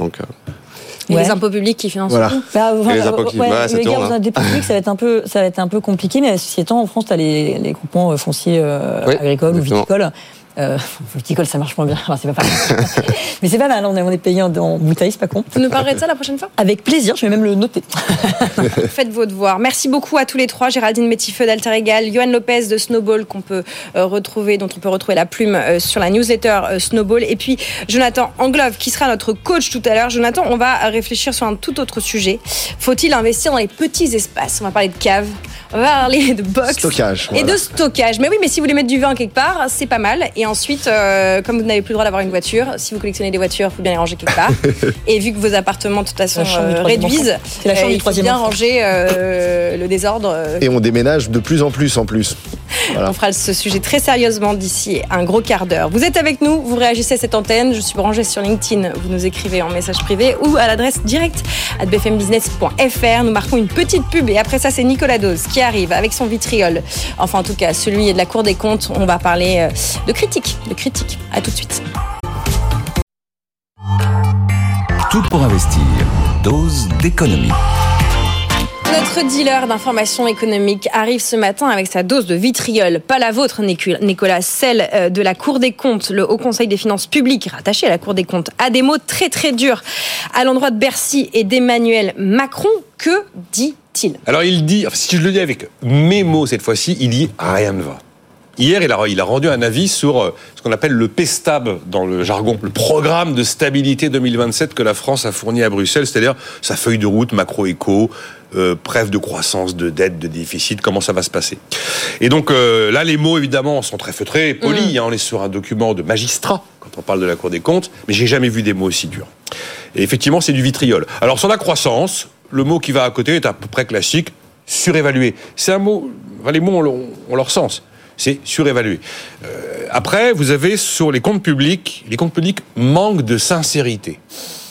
Et les impôts publics qui financent tout. Les impôts qui ça tourne. Les publics, ça va être un peu compliqué, mais ceci étant, en France, tu as les groupements fonciers agricoles ou viticoles Viticole, ça marche moins bien. Enfin, c'est pas pareil. Mais c'est pas mal, on est payé en bouteille, c'est pas con. Vous nous parlerez de ça la prochaine fois ? Avec plaisir, je vais même le noter. Faites vos devoirs. Merci beaucoup à tous les trois. Géraldine Métifeux d'Alter Egal, Johan Lopez de Snowball, dont on peut retrouver la plume sur la newsletter Snowball. Et puis Jonathan Anglove, qui sera notre coach tout à l'heure. Jonathan, on va réfléchir sur un tout autre sujet. Faut-il investir dans les petits espaces ? On va parler de cave, on va parler de box Stockage, et de stockage. Mais oui, mais si vous voulez mettre du vin quelque part, c'est pas mal. Et ensuite, comme vous n'avez plus le droit d'avoir une voiture, si vous collectionnez des voitures, il faut bien les ranger quelque part. Et vu que vos appartements, de toute façon, réduisent, il faut bien ranger le désordre. Et on déménage de plus en plus. Voilà. On fera ce sujet très sérieusement d'ici un gros quart d'heure. Vous êtes avec nous, vous réagissez à cette antenne. Je suis branchée sur LinkedIn. Vous nous écrivez en message privé ou à l'adresse direct@bfmbusiness.fr. Nous marquons une petite pub et après ça, c'est Nicolas Dose qui arrive avec son vitriol. Enfin, en tout cas, celui de la Cour des comptes. On va parler de critique. À tout de suite. Tout pour investir. Dose d'économie. Notre dealer d'informations économiques arrive ce matin avec sa dose de vitriol. Pas la vôtre, Nicolas, celle de la Cour des comptes. Le Haut Conseil des finances publiques, rattaché à la Cour des comptes, a des mots très très durs à l'endroit de Bercy et d'Emmanuel Macron. Que dit-il ? Alors il dit, si je le dis avec mes mots cette fois-ci, il dit rien ne va. Hier, il a rendu un avis sur ce qu'on appelle le PSTAB dans le jargon, le programme de stabilité 2027 que la France a fourni à Bruxelles, c'est-à-dire sa feuille de route macro-éco, prév de croissance, de dette, de déficit, comment ça va se passer. Et donc là, les mots, évidemment, sont très feutrés, polis, on est sur un document de magistrat quand on parle de la Cour des comptes, mais j'ai jamais vu des mots aussi durs. Et effectivement, c'est du vitriol. Alors sur la croissance, le mot qui va à côté est à peu près classique, surévalué. C'est un mot, les mots ont leur sens. C'est surévalué. Après, vous avez sur les comptes publics manquent de sincérité.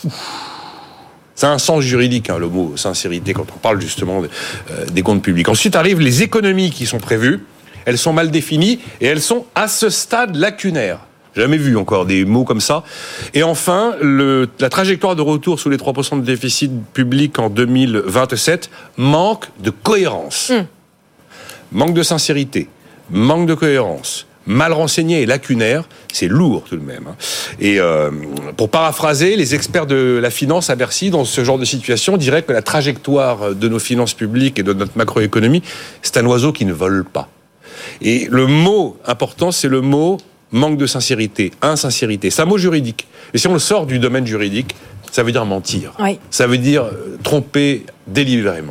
C'est un sens juridique, le mot sincérité, quand on parle justement des comptes publics. Ensuite arrivent les économies qui sont prévues. Elles sont mal définies et elles sont à ce stade lacunaires. Jamais vu encore des mots comme ça. Et enfin, la trajectoire de retour sous les 3% de déficit public en 2027 manque de cohérence. Manque de sincérité. Manque de cohérence, mal renseigné et lacunaire, c'est lourd tout de même. Et pour paraphraser, les experts de la finance à Bercy, dans ce genre de situation, diraient que la trajectoire de nos finances publiques et de notre macroéconomie, c'est un oiseau qui ne vole pas. Et le mot important, c'est le mot manque de sincérité, insincérité. C'est un mot juridique. Et si on le sort du domaine juridique, ça veut dire mentir. Oui. Ça veut dire tromper délibérément.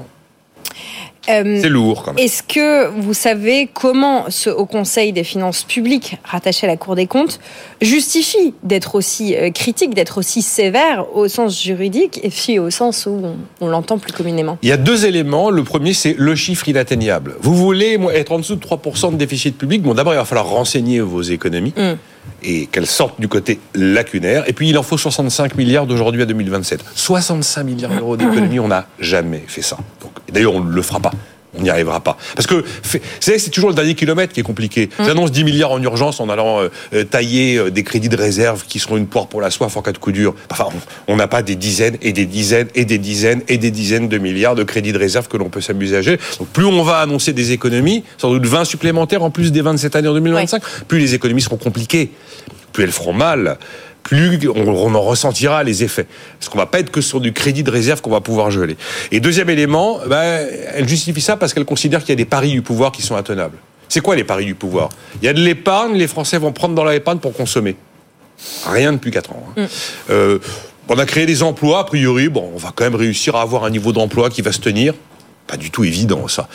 C'est lourd quand même. Est-ce que vous savez comment ce Haut Conseil des finances publiques, rattaché à la Cour des comptes, justifie d'être aussi critique, d'être aussi sévère au sens juridique et puis au sens où on l'entend plus communément ? Il y a deux éléments. Le premier, c'est le chiffre inatteignable. Vous voulez être en dessous de 3% de déficit public, d'abord il va falloir renseigner vos économies et qu'elles sortent du côté lacunaire. Et puis il en faut 65 milliards d'aujourd'hui à 2027. 65 milliards d'euros d'économie, on n'a jamais fait ça. Donc, d'ailleurs, on ne le fera pas. On n'y arrivera pas. Parce que c'est toujours le dernier kilomètre qui est compliqué. J'annonce 10 milliards en urgence en allant tailler des crédits de réserve qui seront une poire pour la soif en cas de coup dur. Enfin, on n'a pas des dizaines et des dizaines et des dizaines et des dizaines de milliards de crédits de réserve que l'on peut s'amuser à gérer. Donc plus on va annoncer des économies, sans doute 20 supplémentaires en plus des 20 de cette année en 2025, plus les économies seront compliquées, plus elles feront mal, plus on en ressentira les effets. Parce qu'on ne va pas être que sur du crédit de réserve qu'on va pouvoir geler. Et deuxième élément, elle justifie ça parce qu'elle considère qu'il y a des paris du pouvoir qui sont intenables. C'est quoi les paris du pouvoir ? Il y a de l'épargne, les Français vont prendre dans leur épargne pour consommer. Rien depuis 4 ans. On a créé des emplois, a priori, on va quand même réussir à avoir un niveau d'emploi qui va se tenir. Pas du tout évident, ça.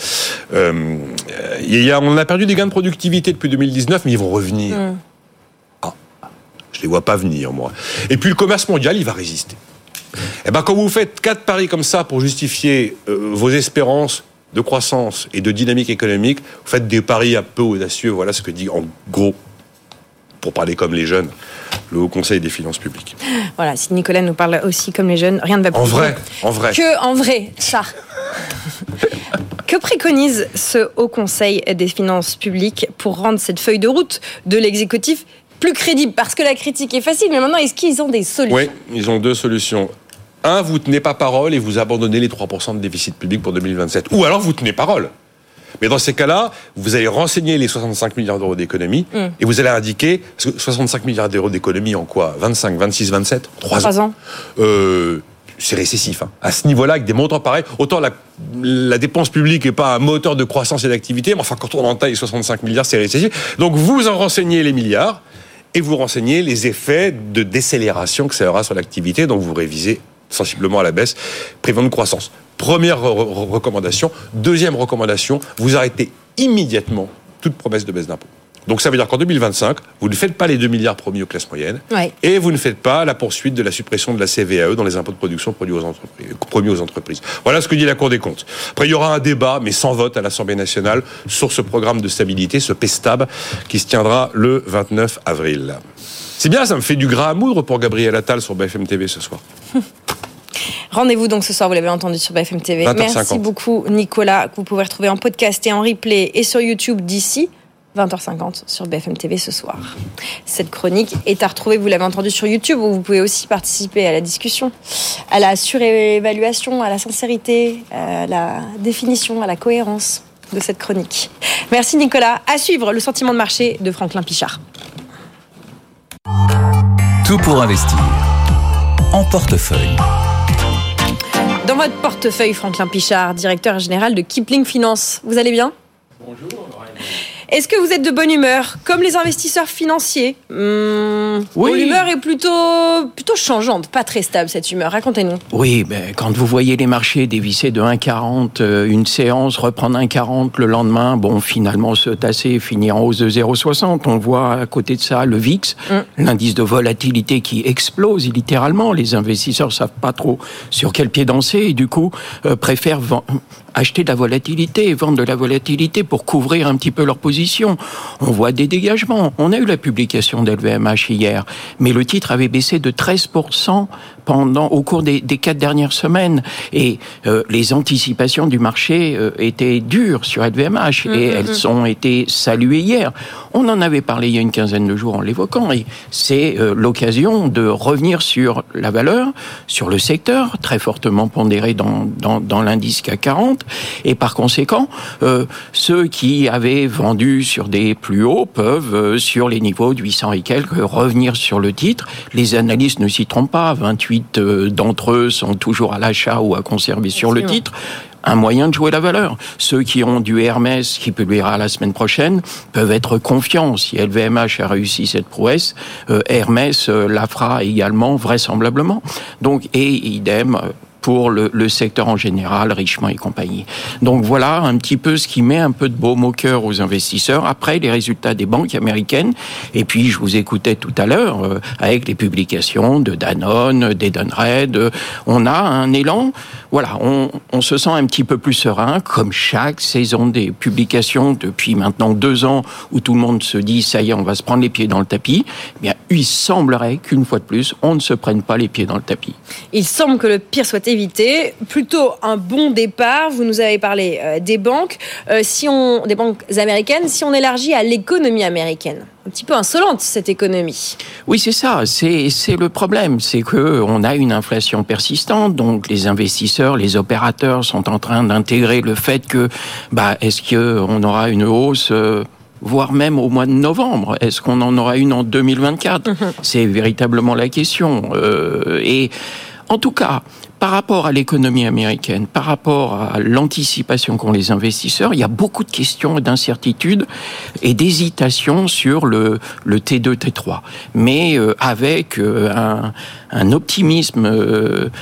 On a perdu des gains de productivité depuis 2019, mais ils vont revenir. Je les vois pas venir, moi. Et puis le commerce mondial, il va résister. Quand vous faites 4 paris comme ça pour justifier vos espérances de croissance et de dynamique économique, vous faites des paris un peu audacieux. Voilà ce que dit en gros, pour parler comme les jeunes, le Haut Conseil des finances publiques. Voilà, si Nicolas nous parle aussi comme les jeunes, rien ne va plus. En vrai. Que en vrai, ça. Que préconise ce Haut Conseil des finances publiques pour rendre cette feuille de route de l'exécutif plus crédible, parce que la critique est facile, mais maintenant, est-ce qu'ils ont des solutions ? Oui, ils ont 2 solutions. 1, vous tenez pas parole et vous abandonnez les 3% de déficit public pour 2027. Ou alors vous tenez parole. Mais dans ces cas-là, vous allez renseigner les 65 milliards d'euros d'économie et vous allez indiquer, parce que 65 milliards d'euros d'économie en quoi 25, 26, 27 3 ans. C'est récessif. À ce niveau-là, avec des montants pareils, autant la dépense publique n'est pas un moteur de croissance et d'activité, mais enfin, quand on entaille 65 milliards, c'est récessif. Donc, vous en renseignez les milliards et vous renseignez les effets de décélération que ça aura sur l'activité. Donc, vous révisez sensiblement à la baisse, prévision de croissance. Première recommandation. Deuxième recommandation, vous arrêtez immédiatement toute promesse de baisse d'impôts. Donc ça veut dire qu'en 2025, vous ne faites pas les 2 milliards promis aux classes moyennes et vous ne faites pas la poursuite de la suppression de la CVAE dans les impôts de production promis aux entreprises. Voilà ce que dit la Cour des comptes. Après, il y aura un débat, mais sans vote à l'Assemblée nationale, sur ce programme de stabilité, ce PESTAB, qui se tiendra le 29 avril. C'est bien, ça me fait du gras à moudre pour Gabriel Attal sur BFM TV ce soir. Rendez-vous donc ce soir, vous l'avez entendu sur BFM TV. 20h50. Merci beaucoup Nicolas, que vous pouvez retrouver en podcast et en replay et sur YouTube d'ici 20h50 sur BFM TV ce soir. Cette chronique est à retrouver, vous l'avez entendu sur YouTube, où vous pouvez aussi participer à la discussion, à la surévaluation, à la sincérité, à la définition, à la cohérence de cette chronique. Merci Nicolas. À suivre, le sentiment de marché de Franklin Pichard. Tout pour investir. En portefeuille. Dans votre portefeuille, Franklin Pichard, directeur général de Kipling Finance. Vous allez bien ? Bonjour. Est-ce que vous êtes de bonne humeur, comme les investisseurs financiers ? Oui. L'humeur est plutôt changeante, pas très stable cette humeur. Racontez-nous. Oui, quand vous voyez les marchés dévisser de 1,40, une séance reprendre 1,40 le lendemain, finalement se tasser, finir en hausse de 0,60. On voit à côté de ça le VIX, l'indice de volatilité qui explose littéralement. Les investisseurs savent pas trop sur quel pied danser et du coup préfèrent acheter de la volatilité, vendre de la volatilité pour couvrir un petit peu leur position. On voit des dégagements. On a eu la publication d'LVMH hier, mais le titre avait baissé de 13% au cours des 4 dernières semaines. Et les anticipations du marché étaient dures sur LVMH et elles ont été saluées hier. On en avait parlé il y a une quinzaine de jours en l'évoquant et c'est l'occasion de revenir sur la valeur, sur le secteur, très fortement pondéré dans l'indice CAC 40. Et par conséquent, ceux qui avaient vendu sur des plus hauts peuvent, sur les niveaux de 800 et quelques, revenir sur le titre. Les analystes ne s'y trompent pas. 28 d'entre eux sont toujours à l'achat ou à conserver sur le titre. Un moyen de jouer la valeur. Ceux qui ont du Hermès, qui publiera la semaine prochaine, peuvent être confiants. Si LVMH a réussi cette prouesse, Hermès la fera également, vraisemblablement. Donc, et idem pour le secteur en général, Richemont et compagnie. Donc voilà un petit peu ce qui met un peu de baume au cœur aux investisseurs. Après, les résultats des banques américaines. Et puis, je vous écoutais tout à l'heure, avec les publications de Danone, d'Edenred. On a un élan. Voilà, on se sent un petit peu plus serein, comme chaque saison des publications depuis maintenant 2 ans, où tout le monde se dit, ça y est, on va se prendre les pieds dans le tapis. Eh bien, il semblerait qu'une fois de plus, on ne se prenne pas les pieds dans le tapis. Il semble que le pire soit évité. Plutôt un bon départ. Vous nous avez parlé des banques. Des banques américaines, si on élargit à l'économie américaine. Un petit peu insolente, cette économie. Oui, c'est ça. C'est le problème. C'est qu'on a une inflation persistante. Donc, les investisseurs, les opérateurs sont en train d'intégrer le fait que, est-ce qu'on aura une hausse voire même au mois de novembre. Est-ce qu'on en aura une en 2024 ? C'est véritablement la question. Et en tout cas, par rapport à l'économie américaine, par rapport à l'anticipation qu'ont les investisseurs, il y a beaucoup de questions et d'incertitudes et d'hésitations sur le T2, T3. Mais avec un optimisme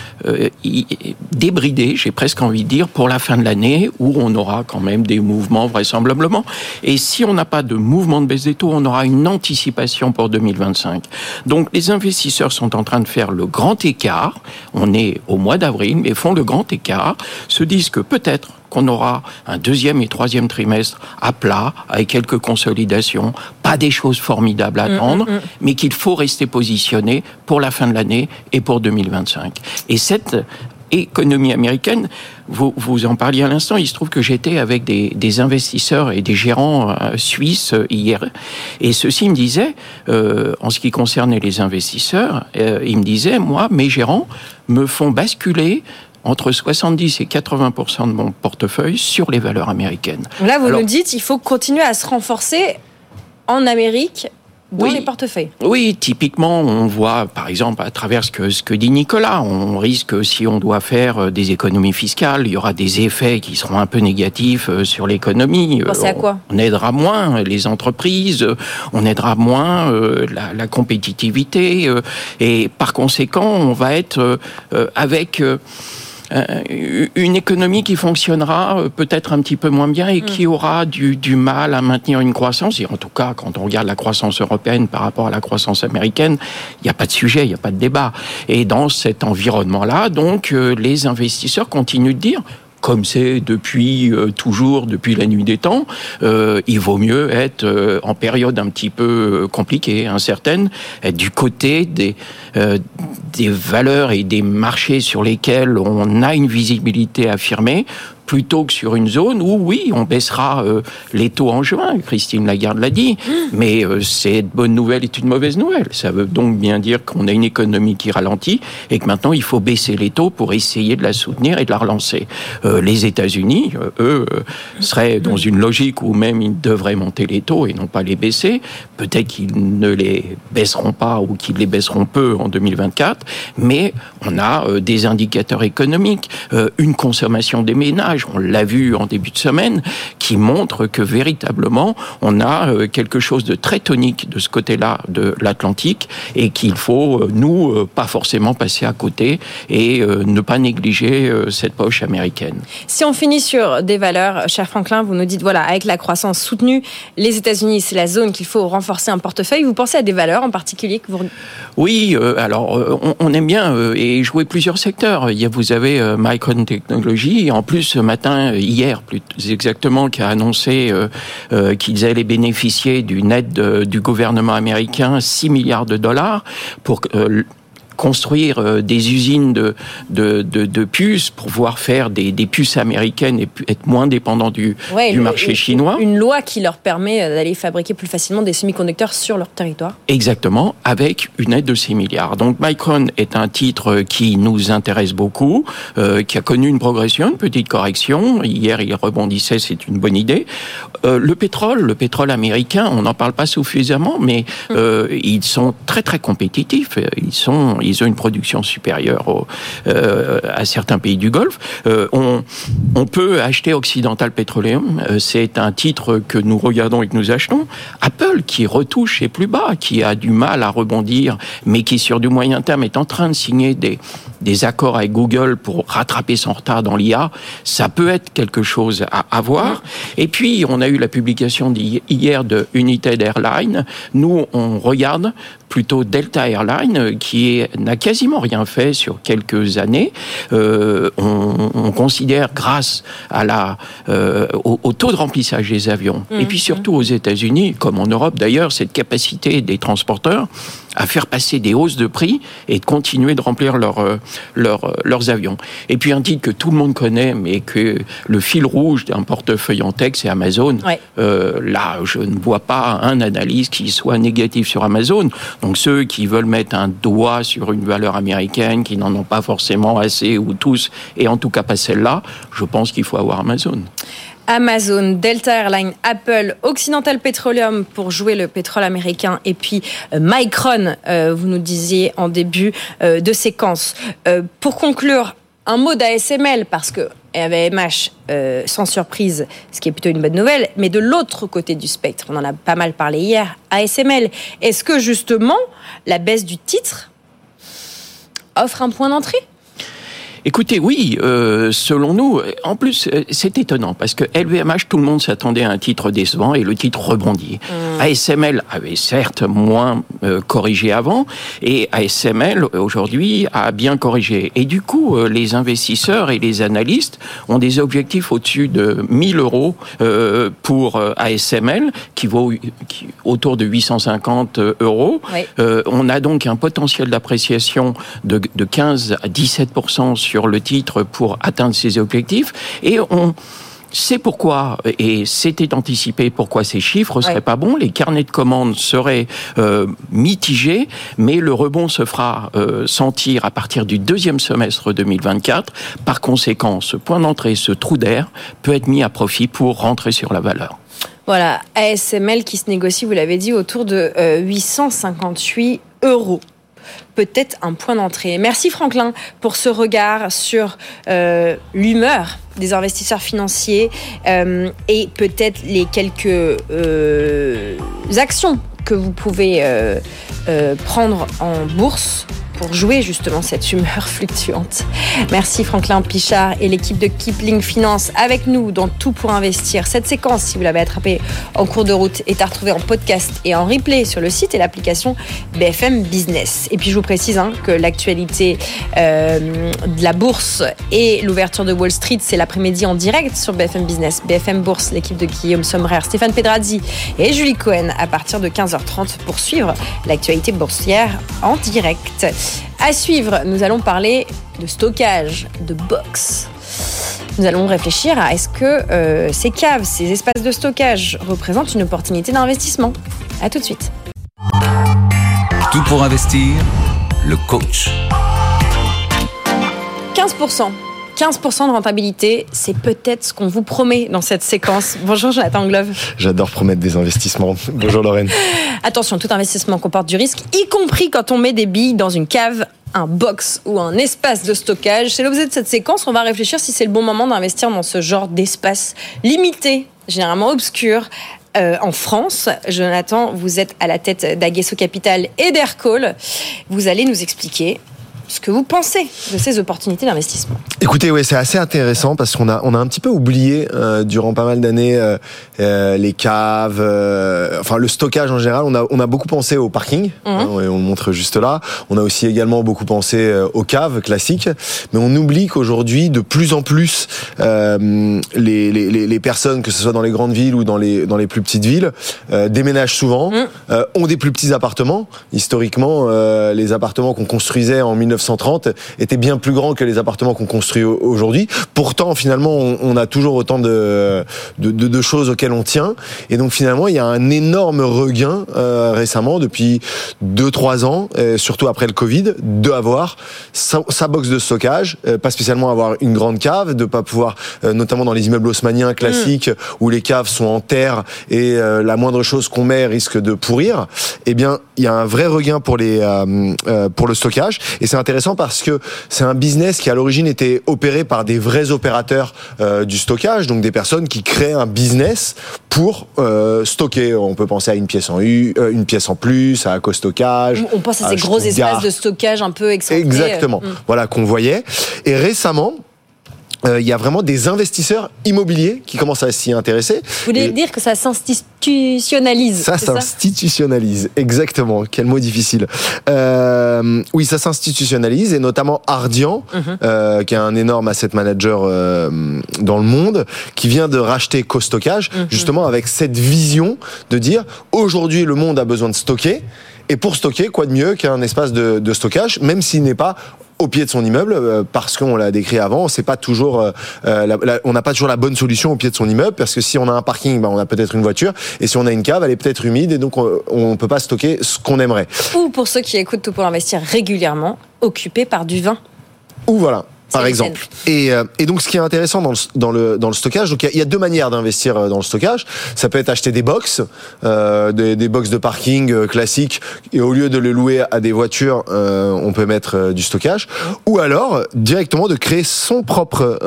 débridé, j'ai presque envie de dire, pour la fin de l'année, où on aura quand même des mouvements vraisemblablement. Et si on n'a pas de mouvement de baisse des taux, on aura une anticipation pour 2025. Donc les investisseurs sont en train de faire le grand écart. On est au mois d'avril, mais font le grand écart, se disent que peut-être qu'on aura un 2e et 3e trimestre à plat, avec quelques consolidations, pas des choses formidables à attendre, mais qu'il faut rester positionné pour la fin de l'année et pour 2025. Et cette économie américaine, vous en parliez à l'instant, il se trouve que j'étais avec des investisseurs et des gérants suisses hier, et ceux-ci me disaient, en ce qui concernait les investisseurs, ils me disaient, moi, mes gérants me font basculer entre 70 et 80% de mon portefeuille sur les valeurs américaines. Là, vous nous dites il faut continuer à se renforcer en Amérique dans les portefeuilles. Oui, typiquement, on voit, par exemple, à travers ce que dit Nicolas, on risque, si on doit faire des économies fiscales, il y aura des effets qui seront un peu négatifs sur l'économie. Pensez à quoi ? On aidera moins les entreprises, on aidera moins la compétitivité, et par conséquent, on va être avec une économie qui fonctionnera peut-être un petit peu moins bien et qui aura du mal à maintenir une croissance. Et en tout cas, quand on regarde la croissance européenne par rapport à la croissance américaine, il n'y a pas de sujet, il n'y a pas de débat. Et dans cet environnement-là, donc, les investisseurs continuent de dire, comme c'est toujours depuis la nuit des temps, il vaut mieux être en période un petit peu compliquée, incertaine, être du côté des valeurs et des marchés sur lesquels on a une visibilité affirmée, plutôt que sur une zone où, oui, on baissera les taux en juin, Christine Lagarde l'a dit, mais cette bonne nouvelle est une mauvaise nouvelle. Ça veut donc bien dire qu'on a une économie qui ralentit et que maintenant, il faut baisser les taux pour essayer de la soutenir et de la relancer. Les États-Unis, eux, seraient dans une logique où même ils devraient monter les taux et non pas les baisser. Peut-être qu'ils ne les baisseront pas ou qu'ils les baisseront peu en 2024, mais on a des indicateurs économiques, une consommation des ménages, on l'a vu en début de semaine, qui montre que véritablement, on a quelque chose de très tonique de ce côté-là de l'Atlantique et qu'il faut, nous, pas forcément passer à côté et ne pas négliger cette poche américaine. Si on finit sur des valeurs, cher Franklin, vous nous dites, voilà, avec la croissance soutenue, les États-Unis, c'est la zone qu'il faut renforcer un portefeuille. Vous pensez à des valeurs en particulier que vous... Oui, alors, on aime bien et jouer plusieurs secteurs. Vous avez Micron Technology, en plus, hier plus exactement, qui a annoncé qu'ils allaient bénéficier d'une aide du gouvernement américain, 6 milliards de dollars, pour construire des usines de puces pour pouvoir faire des puces américaines et être moins dépendants du marché chinois. Une loi qui leur permet d'aller fabriquer plus facilement des semi-conducteurs sur leur territoire. Exactement, avec une aide de 6 milliards. Donc Micron est un titre qui nous intéresse beaucoup, qui a connu une progression, une petite correction. Hier, il rebondissait, c'est une bonne idée. Le pétrole américain, on n'en parle pas suffisamment, mais ils sont très très compétitifs. Ils ont une production supérieure à certains pays du Golfe. On peut acheter Occidental Petroleum. C'est un titre que nous regardons et que nous achetons. Apple, qui retouche est plus bas, qui a du mal à rebondir, mais qui, sur du moyen terme, est en train de signer des accords avec Google pour rattraper son retard dans l'IA. Ça peut être quelque chose à voir. Et puis, on a eu la publication hier de United Airlines. Nous, on regarde plutôt Delta Airlines, qui n'a quasiment rien fait sur quelques années. On considère, grâce à au taux de remplissage des avions, et puis surtout aux États-Unis, comme en Europe d'ailleurs, cette capacité des transporteurs à faire passer des hausses de prix et de continuer de remplir leurs avions. Et puis un titre que tout le monde connaît, mais que le fil rouge d'un portefeuille en tech, c'est Amazon. Ouais. Là, je ne vois pas un analyse qui soit négatif sur Amazon. Donc ceux qui veulent mettre un doigt sur une valeur américaine, qui n'en ont pas forcément assez, ou tous, et en tout cas pas celle-là, je pense qu'il faut avoir Amazon. Amazon, Delta Airlines, Apple, Occidental Petroleum pour jouer le pétrole américain et puis Micron, vous nous disiez en début de séquence. Pour conclure, un mot d'ASML parce que LVMH, sans surprise, ce qui est plutôt une bonne nouvelle, mais de l'autre côté du spectre, on en a pas mal parlé hier, ASML, est-ce que justement la baisse du titre offre un point d'entrée ? Écoutez, oui, selon nous, en plus, c'est étonnant, parce que LVMH, tout le monde s'attendait à un titre décevant, et le titre rebondit. ASML avait certes moins corrigé avant, et ASML, aujourd'hui, a bien corrigé. Et du coup, les investisseurs et les analystes ont des objectifs au-dessus de 1 000 euros pour ASML, qui vaut autour de 850 euros. Oui. On a donc un potentiel d'appréciation de 15 à 17% sur le titre pour atteindre ses objectifs, et C'est pourquoi, et c'était anticipé pourquoi ces chiffres seraient pas bons, les carnets de commandes seraient mitigés, mais le rebond se fera sentir à partir du deuxième semestre 2024. Par conséquent, ce point d'entrée, ce trou d'air, peut être mis à profit pour rentrer sur la valeur. Voilà, ASML qui se négocie, vous l'avez dit, autour de 858 €. Peut-être un point d'entrée. Merci Franklin pour ce regard sur l'humeur des investisseurs financiers et peut-être les quelques actions que vous pouvez prendre en bourse pour jouer justement cette humeur fluctuante. Merci Franklin Pichard et l'équipe de Kipling Finance avec nous dans Tout pour investir. Cette séquence, si vous l'avez attrapée en cours de route, est à retrouver en podcast et en replay sur le site et l'application BFM Business. Et puis je vous précise que l'actualité de la bourse et l'ouverture de Wall Street, c'est l'après-midi en direct sur BFM Business. BFM Bourse, l'équipe de Guillaume Sommerer, Stéphane Pedrazzi et Julie Cohen à partir de 15h30 pour suivre l'actualité boursière en direct. À suivre, nous allons parler de stockage, de box. Nous allons réfléchir à est-ce que ces caves, ces espaces de stockage représentent une opportunité d'investissement. À tout de suite. Tout pour investir, le coach. 15%. 15% de rentabilité, c'est peut-être ce qu'on vous promet dans cette séquence. Bonjour Jonathan Glove. J'adore promettre des investissements. Bonjour Lorraine. Attention, tout investissement comporte du risque, y compris quand on met des billes dans une cave, un box ou un espace de stockage. C'est l'objet de cette séquence. On va réfléchir si c'est le bon moment d'investir dans ce genre d'espace limité, généralement obscur. En France, Jonathan, vous êtes à la tête d'Aguesso Capital et d'Aircall. Vous allez nous expliquer ce que vous pensez de ces opportunités d'investissement. Écoutez, c'est assez intéressant parce qu'on a un petit peu oublié durant pas mal d'années les caves, le stockage en général. On a beaucoup pensé au parking, et on le montre juste là. On a aussi également beaucoup pensé aux caves classiques, mais on oublie qu'aujourd'hui, de plus en plus, les personnes, que ce soit dans les grandes villes ou dans les plus petites villes, déménagent souvent, ont des plus petits appartements. Historiquement, les appartements qu'on construisait en 1930 étaient bien plus grands que les appartements qu'on construit aujourd'hui. Pourtant, finalement, on a toujours autant de choses auxquelles on tient. Et donc, finalement, il y a un énorme regain récemment, depuis 2-3 ans, surtout après le Covid, d'avoir sa box de stockage, pas spécialement avoir une grande cave, de pas pouvoir, notamment dans les immeubles haussmanniens classiques, où les caves sont en terre et la moindre chose qu'on met risque de pourrir. Eh bien, il y a un vrai regain pour le stockage. Et c'est intéressant parce que c'est un business qui à l'origine était opéré par des vrais opérateurs du stockage, donc des personnes qui créent un business pour stocker. On peut penser à une pièce en plus, à CoStockage. On pense à ces gros espaces de stockage un peu excentrés. Exactement. Voilà, qu'on voyait. Et récemment, il y a vraiment des investisseurs immobiliers qui commencent à s'y intéresser. Vous voulez dire que ça s'institutionnalise? Ça s'institutionnalise, exactement. Quel mot difficile. Oui, ça s'institutionnalise, et notamment Ardian, qui est un énorme asset manager dans le monde, qui vient de racheter CoStockage, justement avec cette vision de dire aujourd'hui le monde a besoin de stocker, et pour stocker, quoi de mieux qu'un espace de stockage, même s'il n'est pas au pied de son immeuble, parce qu'on l'a décrit avant, c'est pas toujours, on n'a pas toujours la bonne solution au pied de son immeuble, parce que si on a un parking, on a peut-être une voiture, et si on a une cave, elle est peut-être humide, et donc on peut pas stocker ce qu'on aimerait. Ou pour ceux qui écoutent Tout pour investir régulièrement, occupé par du vin. Ou voilà. Par exemple. Et donc, ce qui est intéressant dans le stockage, donc il y a deux manières d'investir dans le stockage. Ça peut être acheter des box, des box de parking classiques, et au lieu de les louer à des voitures, on peut mettre du stockage. Ou alors directement de créer son propre,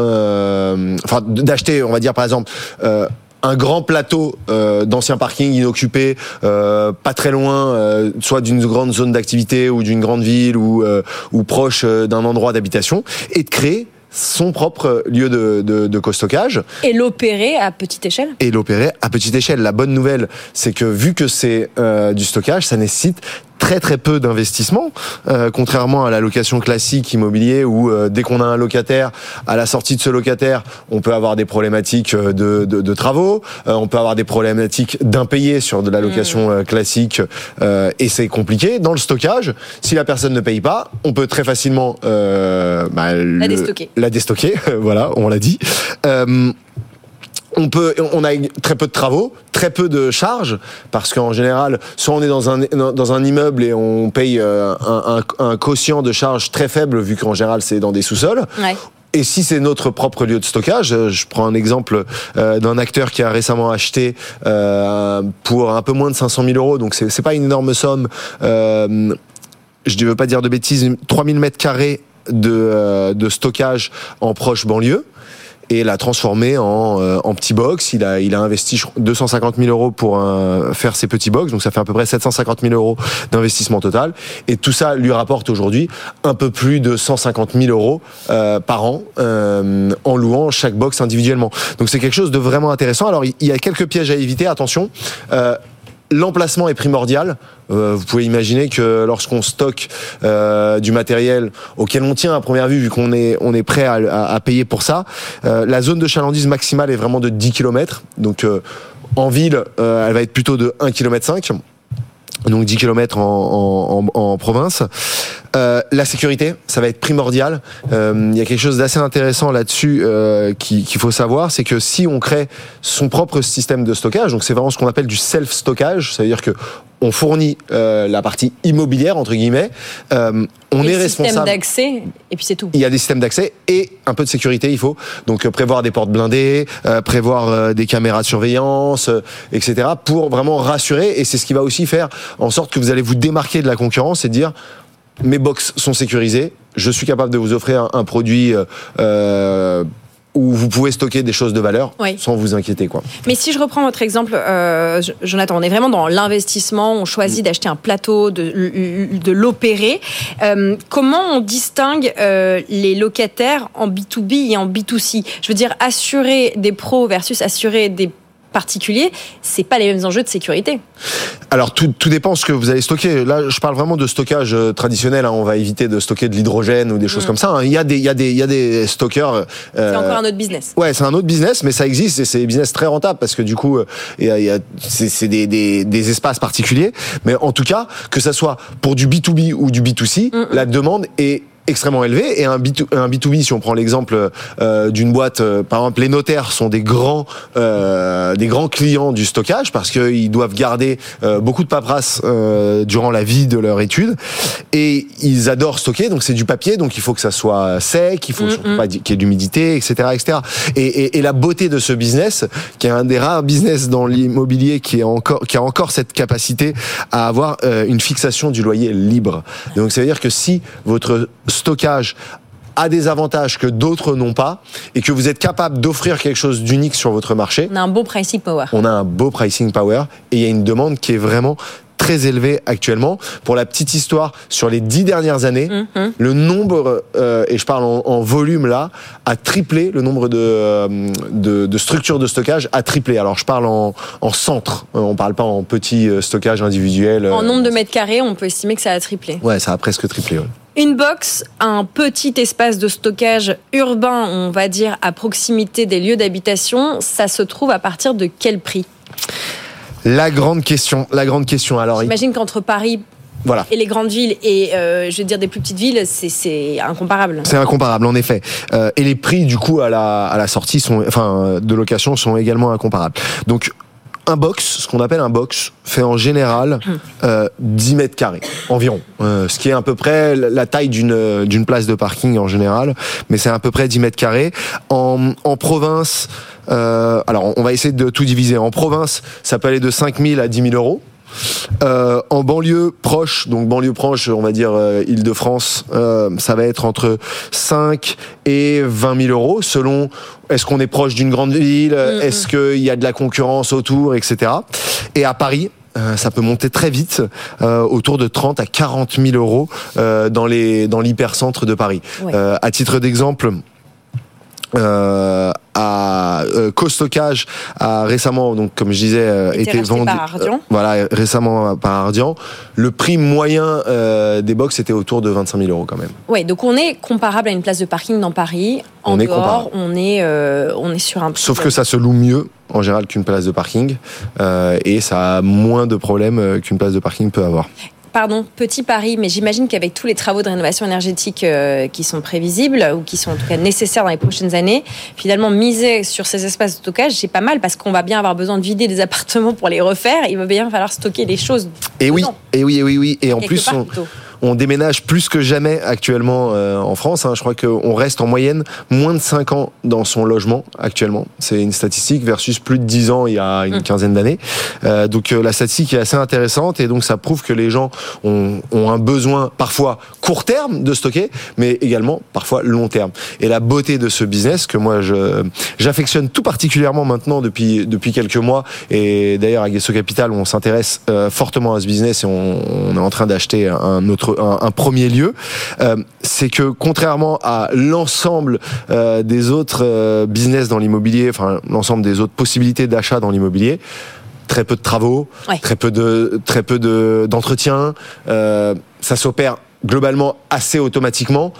d'acheter, on va dire par exemple, un grand plateau d'anciens parkings inoccupés, pas très loin, soit d'une grande zone d'activité ou d'une grande ville ou proche d'un endroit d'habitation, et de créer son propre lieu de costockage. Et l'opérer à petite échelle. La bonne nouvelle, c'est que vu que c'est du stockage, ça nécessite très très peu d'investissement, contrairement à la location classique immobilier où dès qu'on a un locataire, à la sortie de ce locataire, on peut avoir des problématiques de travaux, on peut avoir des problématiques d'impayés sur de la location classique, et c'est compliqué. Dans le stockage, si la personne ne paye pas, on peut très facilement la déstocker. Voilà, on l'a dit. on a très peu de travaux, très peu de charges, parce qu'en général, soit on est dans un immeuble et on paye un quotient de charges très faible, vu qu'en général c'est dans des sous-sols. Ouais. Et si c'est notre propre lieu de stockage, je prends un exemple d'un acteur qui a récemment acheté pour un peu moins de 500 000 euros, donc c'est pas une énorme somme. Je ne veux pas dire de bêtises, 3000 mètres carrés de stockage en proche banlieue. Et l'a transformé en petit box. Il a investi 250 000 euros pour faire ses petits box, donc ça fait à peu près 750 000 euros d'investissement total. Et tout ça lui rapporte aujourd'hui un peu plus de 150 000 euros par an en louant chaque box individuellement. Donc c'est quelque chose de vraiment intéressant. Alors il y a quelques pièges à éviter, attention. L'emplacement est primordial. Vous pouvez imaginer que lorsqu'on stocke du matériel auquel on tient à première vue, vu qu'on est prêt à payer pour ça, la zone de chalandise maximale est vraiment de 10 km. Donc en ville, elle va être plutôt de 1,5 km. Donc 10 km en province. La sécurité, ça va être primordial. Il y a quelque chose d'assez intéressant là-dessus qu'il faut savoir, c'est que si on crée son propre système de stockage, donc c'est vraiment ce qu'on appelle du self-stockage, ça veut dire que on fournit la partie immobilière, entre guillemets, on est responsable. Système d'accès, et puis c'est tout. Il y a des systèmes d'accès et un peu de sécurité, il faut. Donc prévoir des portes blindées, prévoir des caméras de surveillance, etc. pour vraiment rassurer. Et c'est ce qui va aussi faire en sorte que vous allez vous démarquer de la concurrence et dire mes box sont sécurisées, je suis capable de vous offrir un produit où vous pouvez stocker des choses de valeur sans vous inquiéter, quoi. Mais si je reprends votre exemple, Jonathan, on est vraiment dans l'investissement, on choisit d'acheter un plateau, de l'opérer. Comment on distingue les locataires en B2B et en B2C ? Je veux dire, assurer des pros versus assurer des particuliers, c'est pas les mêmes enjeux de sécurité. Alors tout dépend ce que vous allez stocker. Là, je parle vraiment de stockage traditionnel. On va éviter de stocker de l'hydrogène ou des choses comme ça. Il y a des stockeurs. C'est encore un autre business. Ouais, c'est un autre business, mais ça existe et c'est des business très rentables parce que du coup, c'est des espaces particuliers. Mais en tout cas, que ça soit pour du B2B ou du B2C, la demande est extrêmement élevé. Et un B2B, si on prend l'exemple d'une boîte, par exemple, les notaires sont des grands clients du stockage parce qu'ils doivent garder beaucoup de paperasse durant la vie de leur étude et ils adorent stocker. Donc c'est du papier, donc il faut que ça soit sec, il faut surtout pas qu'il y ait de l'humidité, etc. Et la beauté de ce business, qui est un des rares business dans l'immobilier qui a encore cette capacité à avoir une fixation du loyer libre. Donc ça veut dire que si votre stockage a des avantages que d'autres n'ont pas et que vous êtes capable d'offrir quelque chose d'unique sur votre marché. On a un beau pricing power. On a un beau pricing power et il y a une demande qui est vraiment très élevée actuellement. Pour la petite histoire, sur les 10 dernières années, le nombre, et je parle en volume là, a triplé. Le nombre de structures de stockage a triplé. Alors je parle en centre, on parle pas en petit stockage individuel. En nombre de mètres carrés, on peut estimer que ça a triplé. Ouais, ça a presque triplé. Ouais. Une box, un petit espace de stockage urbain, on va dire à proximité des lieux d'habitation, ça se trouve à partir de quel prix ? La grande question. Alors, j'imagine qu'entre Paris et les grandes villes et je vais dire des plus petites villes, c'est incomparable. C'est incomparable en effet. Et les prix du coup à la sortie de location sont également incomparables. Donc un box, ce qu'on appelle un box, fait en général 10 mètres carrés environ, ce qui est à peu près la taille d'une place de parking en général, mais c'est à peu près 10 mètres carrés. En province, alors on va essayer de tout diviser. En province, ça peut aller de 5 000 à 10 000 euros. En banlieue proche, donc banlieue proche, on va dire Île-de-France, ça va être entre 5 et 20 000 euros selon est-ce qu'on est proche d'une grande ville, est-ce qu'il y a de la concurrence autour, etc. Et à Paris, ça peut monter très vite, autour de 30 à 40 000 euros dans l'hypercentre de Paris. Ouais. À titre d'exemple, Co-Stockage a récemment, donc comme je disais, été vendu par Ardian. Récemment par Ardian. Le prix moyen des box était autour de 25 000 euros quand même. Ouais, donc on est comparable à une place de parking dans Paris. On est sur un prix. Sauf que ça se loue mieux en général qu'une place de parking et ça a moins de problèmes qu'une place de parking peut avoir. petit pari, mais j'imagine qu'avec tous les travaux de rénovation énergétique qui sont prévisibles ou qui sont en tout cas nécessaires dans les prochaines années, finalement miser sur ces espaces de stockage, c'est pas mal parce qu'on va bien avoir besoin de vider des appartements pour les refaire. Il va bien falloir stocker des choses. Et oui. Et en plus, on déménage plus que jamais actuellement en France. Je crois qu'on reste en moyenne moins de 5 ans dans son logement actuellement. C'est une statistique versus plus de 10 ans il y a une quinzaine d'années. Donc la statistique est assez intéressante et donc ça prouve que les gens ont un besoin parfois court terme de stocker, mais également parfois long terme. Et la beauté de ce business que moi j'affectionne tout particulièrement maintenant depuis quelques mois, et d'ailleurs à Guesso Capital on s'intéresse fortement à ce business et on est en train d'acheter un premier lieu, c'est que contrairement à l'ensemble des autres business dans l'immobilier, enfin l'ensemble des autres possibilités d'achat dans l'immobilier, très peu de travaux, très peu d'entretien, ça s'opère globalement assez automatiquement,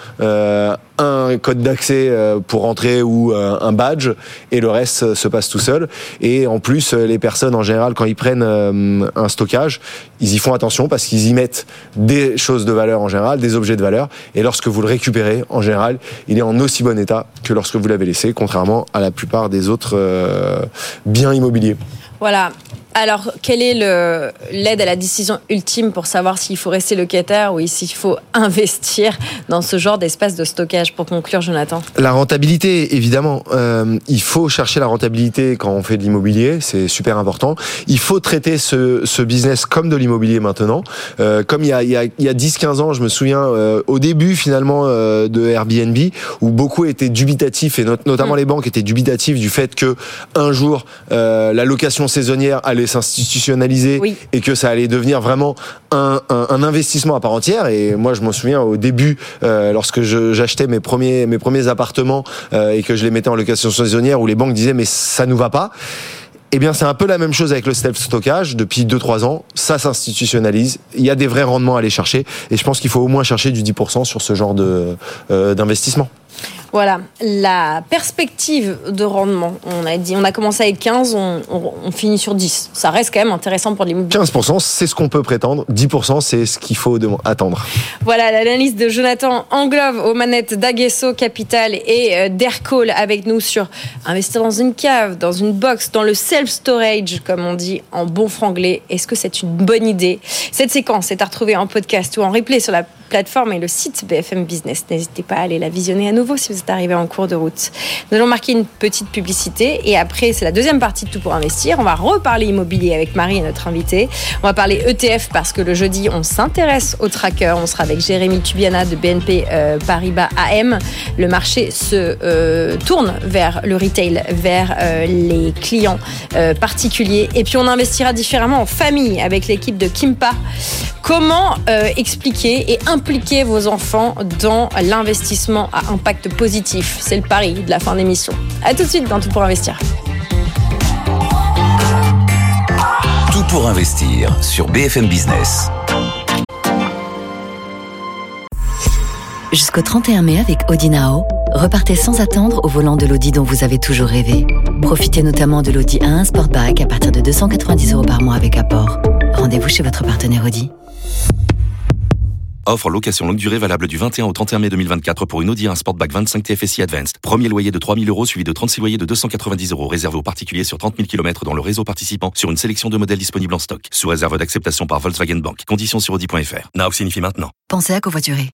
un code d'accès pour entrer ou un badge, et le reste se passe tout seul. Et en plus, les personnes en général, quand ils prennent un stockage, ils y font attention parce qu'ils y mettent des choses de valeur en général, des objets de valeur, et lorsque vous le récupérez, en général, il est en aussi bon état que lorsque vous l'avez laissé, contrairement à la plupart des autres biens immobiliers. Voilà. Alors, quelle est l'aide à la décision ultime pour savoir s'il faut rester locataire ou s'il faut investir dans ce genre d'espace de stockage? Pour conclure, Jonathan. La rentabilité, évidemment. Il faut chercher la rentabilité quand on fait de l'immobilier, c'est super important. Il faut traiter ce business comme de l'immobilier maintenant. Comme il y a 10-15 ans, je me souviens, au début finalement de Airbnb, où beaucoup étaient dubitatifs, et notamment les banques étaient dubitatifs du fait que un jour, la location saisonnière allait s'institutionnaliser et que ça allait devenir vraiment un investissement à part entière. Et moi, je m'en souviens au début, lorsque j'achetais mes premiers appartements et que je les mettais en location saisonnière, où les banques disaient mais ça nous va pas. Eh bien, c'est un peu la même chose avec le self-stockage. Depuis 2-3 ans, ça s'institutionnalise. Il y a des vrais rendements à aller chercher. Et je pense qu'il faut au moins chercher du 10% sur ce genre d'investissement. Voilà, la perspective de rendement, on a commencé avec 15, on finit sur 10. Ça reste quand même intéressant pour l'immobilier. 15%, c'est ce qu'on peut prétendre. 10%, c'est ce qu'il faut attendre. Voilà, l'analyse de Jonathan Anglove aux manettes d'Aguesso Capital et d'Aircall avec nous sur investir dans une cave, dans une box, dans le self-storage, comme on dit en bon franglais. Est-ce que c'est une bonne idée? Cette séquence est à retrouver en podcast ou en replay sur la plateforme et le site BFM Business. N'hésitez pas à aller la visionner à nouveau si vous êtes arrivé en cours de route. Nous allons marquer une petite publicité et après, c'est la deuxième partie de Tout pour investir. On va reparler immobilier avec Marie et notre invitée. On va parler ETF parce que le jeudi, on s'intéresse aux trackers. On sera avec Jérémy Tubiana de BNP Paribas AM. Le marché se tourne vers le retail, vers les clients particuliers. Et puis, on investira différemment en famille avec l'équipe de Kimpa. Comment expliquer et impliquer vos enfants dans l'investissement à impact positif? C'est le pari de la fin d'émission. À tout de suite dans Tout pour investir. Tout pour investir sur BFM Business. Jusqu'au 31 mai avec Audi Now, repartez sans attendre au volant de l'Audi dont vous avez toujours rêvé. Profitez notamment de l'Audi A1 Sportback à partir de 290 € par mois avec apport. Rendez-vous chez votre partenaire Audi. Offre location longue durée valable du 21 au 31 mai 2024 pour une Audi A1 Sportback 25 TFSI Advanced. Premier loyer de 3 000 € suivi de 36 loyers de 290 € réservé aux particuliers sur 30 000 km dans le réseau participant sur une sélection de modèles disponibles en stock. Sous réserve d'acceptation par Volkswagen Bank. Conditions sur Audi.fr. Now signifie maintenant. Pensez à covoiturer.